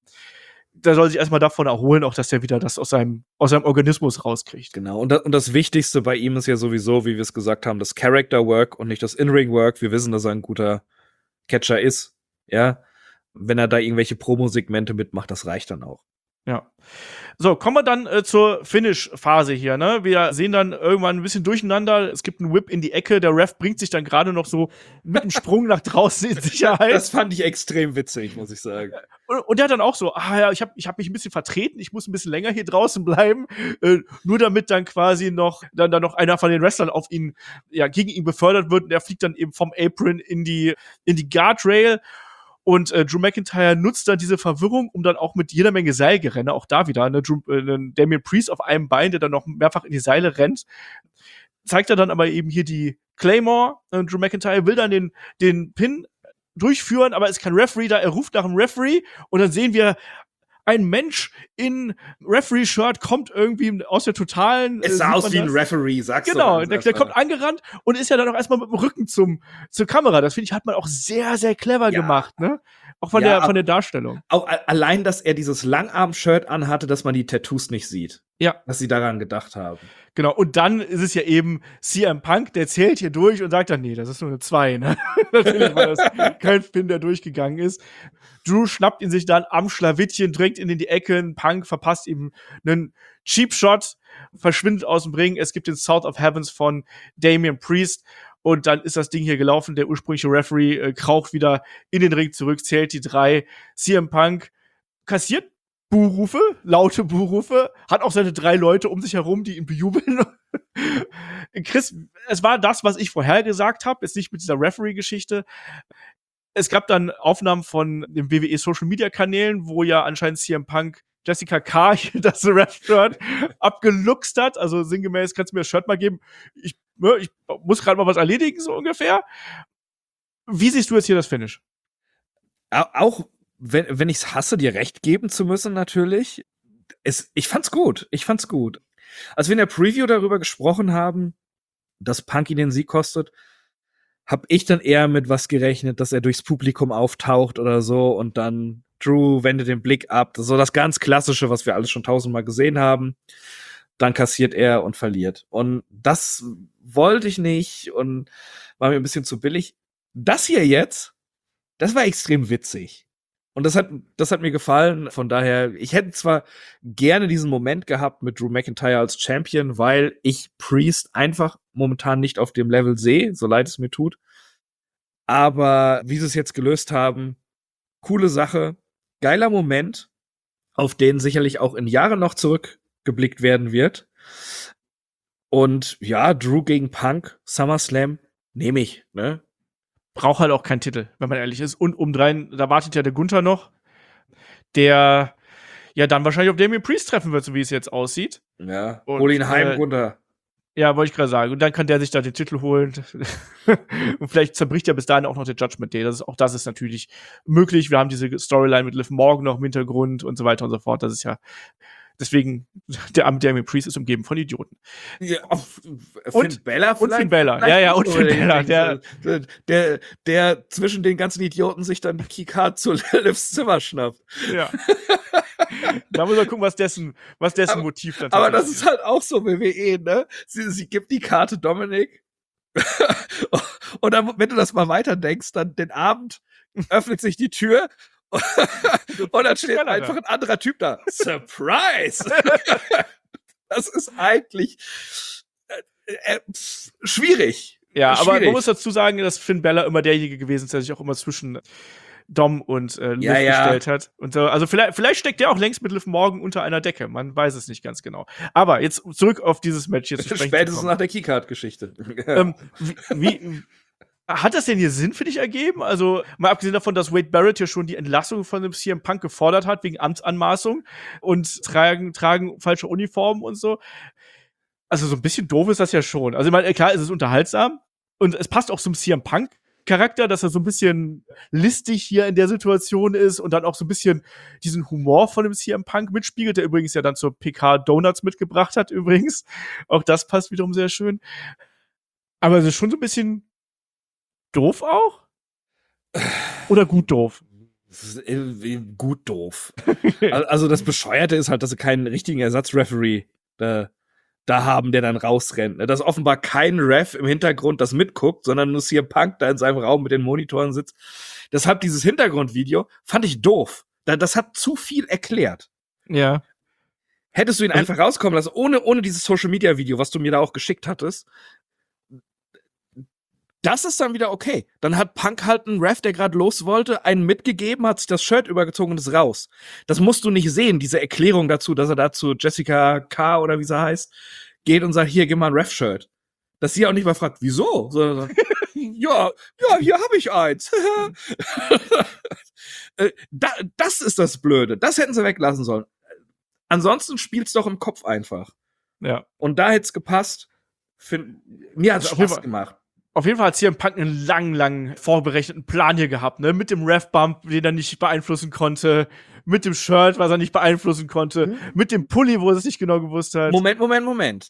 Der soll sich erstmal davon erholen, auch dass er wieder das aus seinem Organismus rauskriegt. Genau, und das Wichtigste bei ihm ist ja sowieso, wie wir es gesagt haben, das Character Work und nicht das In-Ring-Work. Wir wissen, dass er ein guter Catcher ist. Ja, wenn er da irgendwelche Promo-Segmente mitmacht, das reicht dann auch. Ja. So, kommen wir dann zur Finish-Phase hier, ne? Wir sehen dann irgendwann ein bisschen durcheinander. Es gibt einen Whip in die Ecke. Der Ref bringt sich dann gerade noch so mit einem Sprung nach draußen in Sicherheit. Das fand ich extrem witzig, muss ich sagen. Und der hat dann auch so, ich hab mich ein bisschen vertreten, ich muss ein bisschen länger hier draußen bleiben, nur damit dann quasi noch einer von den Wrestlern auf ihn, gegen ihn befördert wird. Und er fliegt dann eben vom Apron in die Guardrail. Und Drew McIntyre nutzt dann diese Verwirrung, um dann auch mit jeder Menge Seilgerenne, auch da wieder, Damien Priest auf einem Bein, der dann noch mehrfach in die Seile rennt, zeigt er dann aber eben hier die Claymore. Drew McIntyre will dann den Pin durchführen, aber ist kein Referee da, er ruft nach einem Referee und dann sehen wir, ein Mensch in Referee-Shirt kommt irgendwie aus der totalen. Es sah aus wie ein Referee, sagst du. Genau, der kommt angerannt und ist ja dann auch erstmal mit dem Rücken zur Kamera. Das finde ich, hat man auch sehr, sehr clever gemacht, ne? Auch von der Darstellung. Auch allein, dass er dieses Langarm-Shirt anhatte, dass man die Tattoos nicht sieht. Ja. Dass sie daran gedacht haben. Genau, und dann ist es ja eben CM Punk, der zählt hier durch und sagt dann, nee, das ist nur eine 2, ne? Natürlich war das kein Pin, der durchgegangen ist. Drew schnappt ihn sich dann am Schlawittchen, drängt ihn in die Ecke, Punk verpasst ihm einen Cheap Shot, verschwindet aus dem Ring. Es gibt den South of Heavens von Damien Priest und dann ist das Ding hier gelaufen. Der ursprüngliche Referee kraucht wieder in den Ring zurück, zählt die 3. CM Punk kassiert Buhrufe, laute Buhrufe, hat auch seine 3 Leute um sich herum, die ihn bejubeln. Chris, es war das, was ich vorher gesagt habe, jetzt nicht mit dieser Referee-Geschichte. Es gab dann Aufnahmen von den WWE Social Media Kanälen, wo ja anscheinend CM Punk Jessica K. das Ref-Shirt abgeluchst hat. Also sinngemäß, kannst du mir das Shirt mal geben? Ich muss gerade mal was erledigen, so ungefähr. Wie siehst du jetzt hier das Finish? Auch wenn ich es hasse, dir recht geben zu müssen, natürlich. Ich fand's gut. Als wir in der Preview darüber gesprochen haben, dass Punk ihn den Sieg kostet, hab ich dann eher mit was gerechnet, dass er durchs Publikum auftaucht oder so und dann Drew wendet den Blick ab. Das ist so das ganz Klassische, was wir alles schon 1000-mal gesehen haben. Dann kassiert er und verliert. Und das wollte ich nicht und war mir ein bisschen zu billig. Das hier jetzt, das war extrem witzig. Und das hat mir gefallen. Von daher, ich hätte zwar gerne diesen Moment gehabt mit Drew McIntyre als Champion, weil ich Priest einfach momentan nicht auf dem Level sehe, so leid es mir tut. Aber wie sie es jetzt gelöst haben, coole Sache, geiler Moment. auf den sicherlich auch in Jahren noch zurückgeblickt werden wird. Und ja, Drew gegen Punk, SummerSlam, nehme ich, ne? Braucht halt auch keinen Titel, wenn man ehrlich ist. Und obendrein, da wartet ja der Gunther noch, der ja dann wahrscheinlich auf Damien Priest treffen wird, so wie es jetzt aussieht. Ja, Und, hol ihn heim, Gunther. Ja, wollte ich gerade sagen. Und dann kann der sich da den Titel holen. Und vielleicht zerbricht ja bis dahin auch noch der Judgment Day. Das ist natürlich möglich. Wir haben diese Storyline mit Liv Morgan noch im Hintergrund und so weiter und so fort. Das ist ja deswegen, der Damien Priest ist umgeben von Idioten. Ja, Finn Balor und Finn Balor. Ja, und Finn Balor. Der zwischen den ganzen Idioten sich dann die Keycard zu Livs Zimmer schnappt. Ja. Da muss man gucken, was dessen Motiv dann aber das ist halt auch so WWE, ne? Sie gibt die Karte Dominik. Und dann, wenn du das mal weiterdenkst, dann den Abend öffnet sich die Tür und dann steht einfach ein anderer Typ da. Surprise! Das ist eigentlich schwierig. Ja, aber man muss dazu sagen, dass Finn Balor immer derjenige gewesen ist, der sich auch immer zwischen Dom und Liv gestellt hat. Und also vielleicht steckt der auch längst mit Liv Morgan unter einer Decke. Man weiß es nicht ganz genau. Aber jetzt zurück auf dieses Match jetzt zu sprechen. Spätestens nach der Keycard-Geschichte. Wie hat das denn hier Sinn für dich ergeben? Also, mal abgesehen davon, dass Wade Barrett ja schon die Entlassung von dem CM Punk gefordert hat, wegen Amtsanmaßung und tragen falsche Uniformen und so. Also, so ein bisschen doof ist das ja schon. Also, ich meine, klar, es ist unterhaltsam und es passt auch zum CM Punk Charakter, dass er so ein bisschen listig hier in der Situation ist und dann auch so ein bisschen diesen Humor von dem CM Punk mitspiegelt, der übrigens ja dann zur PK Donuts mitgebracht hat, übrigens. Auch das passt wiederum sehr schön. Aber es ist schon so ein bisschen doof auch? Oder gut doof? Gut doof. Also das Bescheuerte ist halt, dass sie keinen richtigen Ersatzreferee da haben, der dann rausrennt. Dass offenbar kein Ref im Hintergrund das mitguckt, sondern nur CM Punk da in seinem Raum mit den Monitoren sitzt. Deshalb dieses Hintergrundvideo fand ich doof. Das hat zu viel erklärt. Ja. Hättest du ihn einfach rauskommen lassen, ohne dieses Social-Media-Video, was du mir da auch geschickt hattest, das ist dann wieder okay. Dann hat Punk halt einen Ref, der gerade los wollte, einen mitgegeben, hat sich das Shirt übergezogen und ist raus. Das musst du nicht sehen, diese Erklärung dazu, dass er dazu Jessica K. oder wie sie heißt, geht und sagt, hier, gib mal ein Ref-Shirt. Dass sie auch nicht mal fragt, wieso? Sondern sagt, ja, hier habe ich eins. Das ist das Blöde. Das hätten sie weglassen sollen. Ansonsten spielt's doch im Kopf einfach. Ja. Und da hätte es gepasst. Mir hat's Spaß gemacht. Auf jeden Fall hat CM Punk einen lang vorberechneten Plan hier gehabt, ne? Mit dem Ref-Bump, den er nicht beeinflussen konnte, mit dem Shirt, was er nicht beeinflussen konnte, mit dem Pulli, wo er es nicht genau gewusst hat. Moment.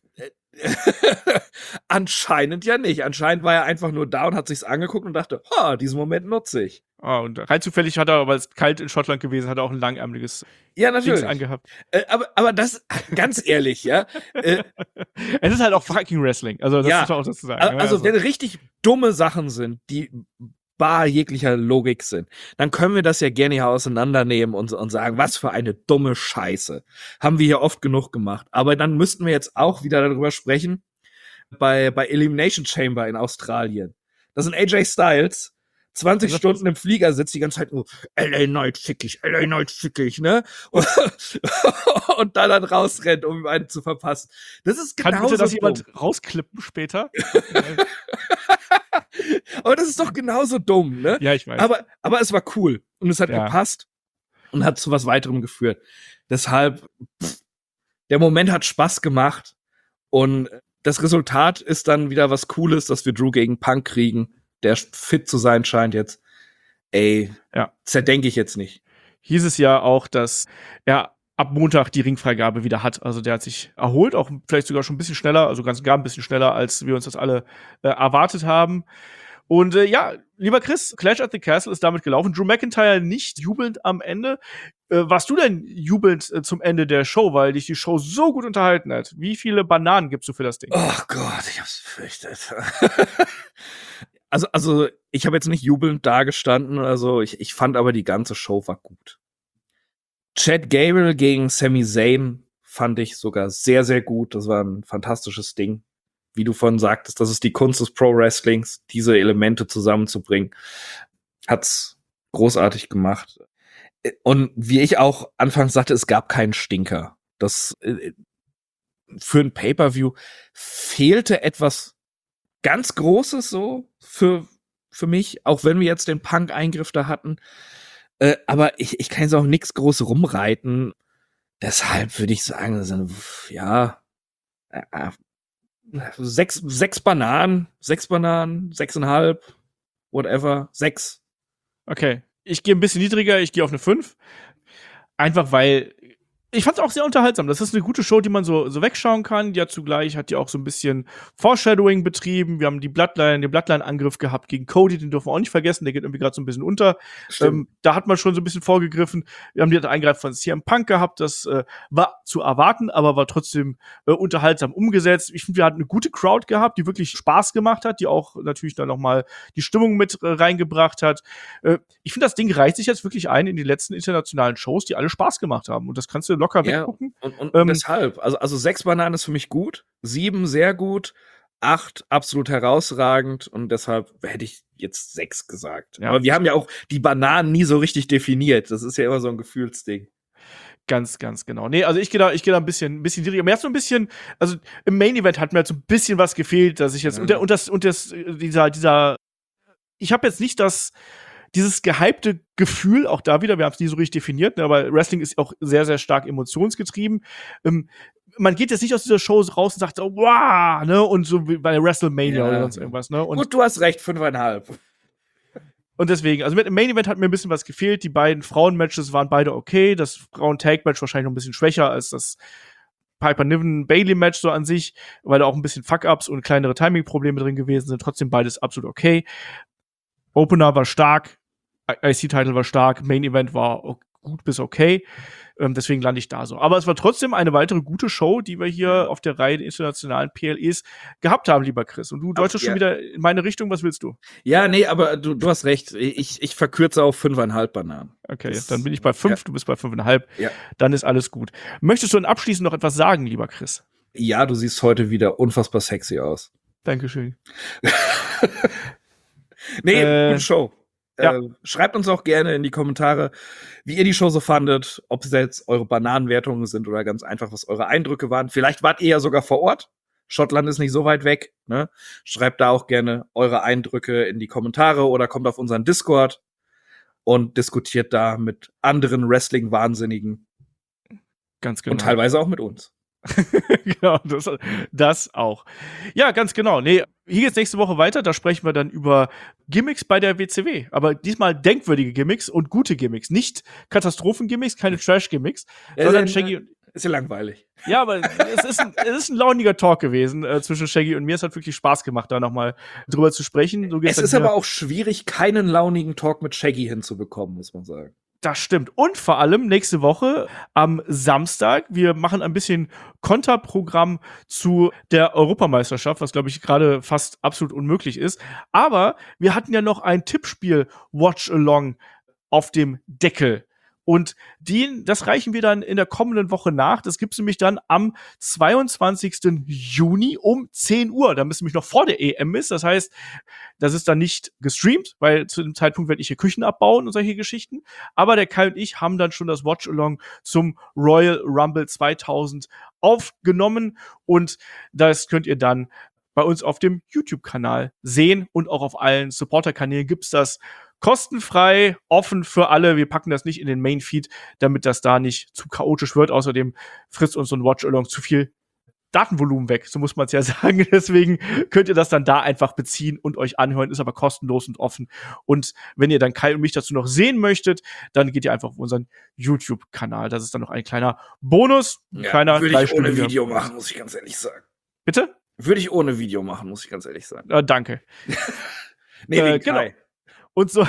Anscheinend ja nicht. Anscheinend war er einfach nur da und hat sich's angeguckt und dachte, diesen Moment nutze ich. Und rein zufällig hat er, weil es kalt in Schottland gewesen, hat er auch ein langärmeliges Dings angehabt. Aber das, ganz ehrlich, ja. Es ist halt auch fucking Wrestling. Also, das muss man auch dazu sagen. Also, wenn richtig dumme Sachen sind, die bar jeglicher Logik sind, dann können wir das ja gerne hier auseinandernehmen und sagen, was für eine dumme Scheiße. Haben wir hier oft genug gemacht. Aber dann müssten wir jetzt auch wieder darüber sprechen, bei Elimination Chamber in Australien. Das sind AJ Styles, 20 Stunden im Flieger sitzt, die ganze Zeit nur LA Knight fickig, ne? Und dann rausrennt, um ihm einen zu verpassen. Das ist genau so. Kann bitte das jemand rausklippen später? Aber das ist doch genauso dumm, ne? Ja, ich weiß. Aber es war cool. Und es hat gepasst und hat zu was weiterem geführt. Deshalb, der Moment hat Spaß gemacht. Und das Resultat ist dann wieder was Cooles, dass wir Drew gegen Punk kriegen, der fit zu sein scheint jetzt. Zerdenke ich jetzt nicht. Hieß es ja auch, dass er ab Montag die Ringfreigabe wieder hat. Also der hat sich erholt, auch vielleicht sogar schon ein bisschen schneller, also ganz gar ein bisschen schneller, als wir uns das alle erwartet haben. Und lieber Chris, Clash at the Castle ist damit gelaufen. Drew McIntyre nicht jubelnd am Ende. Warst du denn jubelnd zum Ende der Show, weil dich die Show so gut unterhalten hat? Wie viele Bananen gibst du für das Ding? Oh Gott, ich hab's befürchtet. Also ich habe jetzt nicht jubelnd dagestanden oder so. Ich fand aber die ganze Show war gut. Chad Gable gegen Sami Zayn fand ich sogar sehr, sehr gut. Das war ein fantastisches Ding. Wie du vorhin sagtest, das ist die Kunst des Pro-Wrestlings, diese Elemente zusammenzubringen. Hat's großartig gemacht. Und wie ich auch anfangs sagte, es gab keinen Stinker. Das für ein Pay-Per-View fehlte etwas ganz Großes so für mich, auch wenn wir jetzt den Punk-Eingriff da hatten. Aber ich kann jetzt auch nichts groß rumreiten. Deshalb würde ich sagen, das sind, 6 Bananen, 6,5, whatever, 6. Okay. Ich gehe ein bisschen niedriger, ich gehe auf eine 5. Einfach weil ich fand es auch sehr unterhaltsam. Das ist eine gute Show, die man so wegschauen kann. Die hat die auch so ein bisschen Foreshadowing betrieben. Wir haben den Bloodline-Angriff gehabt gegen Cody, den dürfen wir auch nicht vergessen. Der geht irgendwie gerade so ein bisschen unter. Da hat man schon so ein bisschen vorgegriffen. Wir haben die Eingreif von CM Punk gehabt. Das war zu erwarten, aber war trotzdem unterhaltsam umgesetzt. Ich finde, wir hatten eine gute Crowd gehabt, die wirklich Spaß gemacht hat, die auch natürlich dann nochmal die Stimmung mit reingebracht hat. Ich finde, das Ding reiht sich jetzt wirklich ein in die letzten internationalen Shows, die alle Spaß gemacht haben. Und das kannst du locker weggucken. Und deshalb, also 6 Bananen ist für mich gut, 7 sehr gut, 8 absolut herausragend und deshalb hätte ich jetzt 6 gesagt. Ja. Aber wir haben ja auch die Bananen nie so richtig definiert. Das ist ja immer so ein Gefühlsding. Ganz, ganz genau. Nee, also ich gehe da ein bisschen niedriger. Mir hat so ein bisschen, also im Main Event hat mir halt so ein bisschen was gefehlt, dass ich jetzt ich habe jetzt nicht dieses gehypte Gefühl, auch da wieder, wir haben es nie so richtig definiert, ne, aber Wrestling ist auch sehr, sehr stark emotionsgetrieben. Man geht jetzt nicht aus dieser Show raus und sagt, oh, wow, ne, und so wie bei WrestleMania oder sonst irgendwas, ne. Und gut, du hast recht, 5,5. Und deswegen, also mit dem Main Event hat mir ein bisschen was gefehlt. Die beiden Frauen-Matches waren beide okay. Das Frauen-Tag-Match wahrscheinlich noch ein bisschen schwächer als das Piper-Niven-Bailey-Match so an sich, weil da auch ein bisschen Fuck-Ups und kleinere Timing-Probleme drin gewesen sind. Trotzdem beides absolut okay. Opener war stark. IC-Title war stark, Main-Event war gut bis okay. Deswegen lande ich da so. Aber es war trotzdem eine weitere gute Show, die wir hier auf der Reihe der internationalen PLEs gehabt haben, lieber Chris. Und du deutest schon wieder in meine Richtung. Was willst du? Ja, nee, aber du hast recht. Ich verkürze auf 5,5 Bananen. Okay, dann bin ich bei 5, du bist bei 5,5. Ja. Dann ist alles gut. Möchtest du dann abschließend noch etwas sagen, lieber Chris? Ja, du siehst heute wieder unfassbar sexy aus. Dankeschön. Nee, gute Show. Ja. Schreibt uns auch gerne in die Kommentare, wie ihr die Show so fandet, ob es jetzt eure Bananenwertungen sind oder ganz einfach, was eure Eindrücke waren. Vielleicht wart ihr ja sogar vor Ort. Schottland ist nicht so weit weg, ne? Schreibt da auch gerne eure Eindrücke in die Kommentare oder kommt auf unseren Discord und diskutiert da mit anderen Wrestling-Wahnsinnigen. Ganz genau. Und teilweise auch mit uns. Genau, das auch. Ja, ganz genau. Nee, hier geht's nächste Woche weiter. Da sprechen wir dann über Gimmicks bei der WCW. Aber diesmal denkwürdige Gimmicks und gute Gimmicks. Nicht Katastrophen-Gimmicks, keine Trash-Gimmicks, sondern Shaggy. Ist ja langweilig. Ja, aber es ist ein launiger Talk gewesen zwischen Shaggy und mir. Es hat wirklich Spaß gemacht, da nochmal drüber zu sprechen. Es ist aber auch schwierig, keinen launigen Talk mit Shaggy hinzubekommen, muss man sagen. Das stimmt. Und vor allem nächste Woche am Samstag, wir machen ein bisschen Konterprogramm zu der Europameisterschaft, was, glaube ich, gerade fast absolut unmöglich ist. Aber wir hatten ja noch ein Tippspiel Watch-Along auf dem Deckel. Und das reichen wir dann in der kommenden Woche nach. Das gibt's nämlich dann am 22. Juni um 10 Uhr. Da müssen nämlich noch vor der EM ist. Das heißt, das ist dann nicht gestreamt, weil zu dem Zeitpunkt werde ich hier Küchen abbauen und solche Geschichten. Aber der Kai und ich haben dann schon das Watch-Along zum Royal Rumble 2000 aufgenommen. Und das könnt ihr dann bei uns auf dem YouTube-Kanal sehen. Und auch auf allen Supporter-Kanälen gibt's das kostenfrei, offen für alle. Wir packen das nicht in den Main-Feed, damit das da nicht zu chaotisch wird. Außerdem frisst uns so ein Watch-Along zu viel Datenvolumen weg, so muss man es ja sagen. Deswegen könnt ihr das dann da einfach beziehen und euch anhören, ist aber kostenlos und offen. Und wenn ihr dann Kai und mich dazu noch sehen möchtet, dann geht ihr einfach auf unseren YouTube-Kanal. Das ist dann noch ein kleiner Bonus. Ja, würde ich ohne Video machen, muss ich ganz ehrlich sagen. Bitte? Würde ich ohne Video machen, muss ich ganz ehrlich sagen. Danke. Nee, wegen genau. Kai. Und so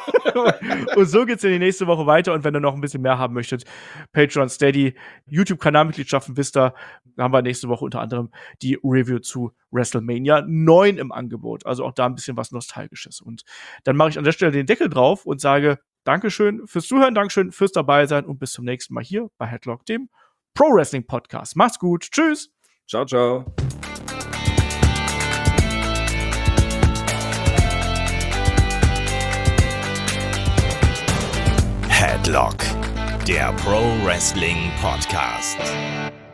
geht's in die nächste Woche weiter. Und wenn ihr noch ein bisschen mehr haben möchtet, Patreon, Steady, YouTube-Kanalmitgliedschaften wisst ihr, da haben wir nächste Woche unter anderem die Review zu WrestleMania 9 im Angebot. Also auch da ein bisschen was Nostalgisches. Und dann mache ich an der Stelle den Deckel drauf und sage Dankeschön fürs Zuhören, Dankeschön fürs Dabeisein und bis zum nächsten Mal hier bei Headlock, dem Pro-Wrestling-Podcast. Macht's gut. Tschüss. Ciao, ciao. Headlock, der Pro Wrestling Podcast.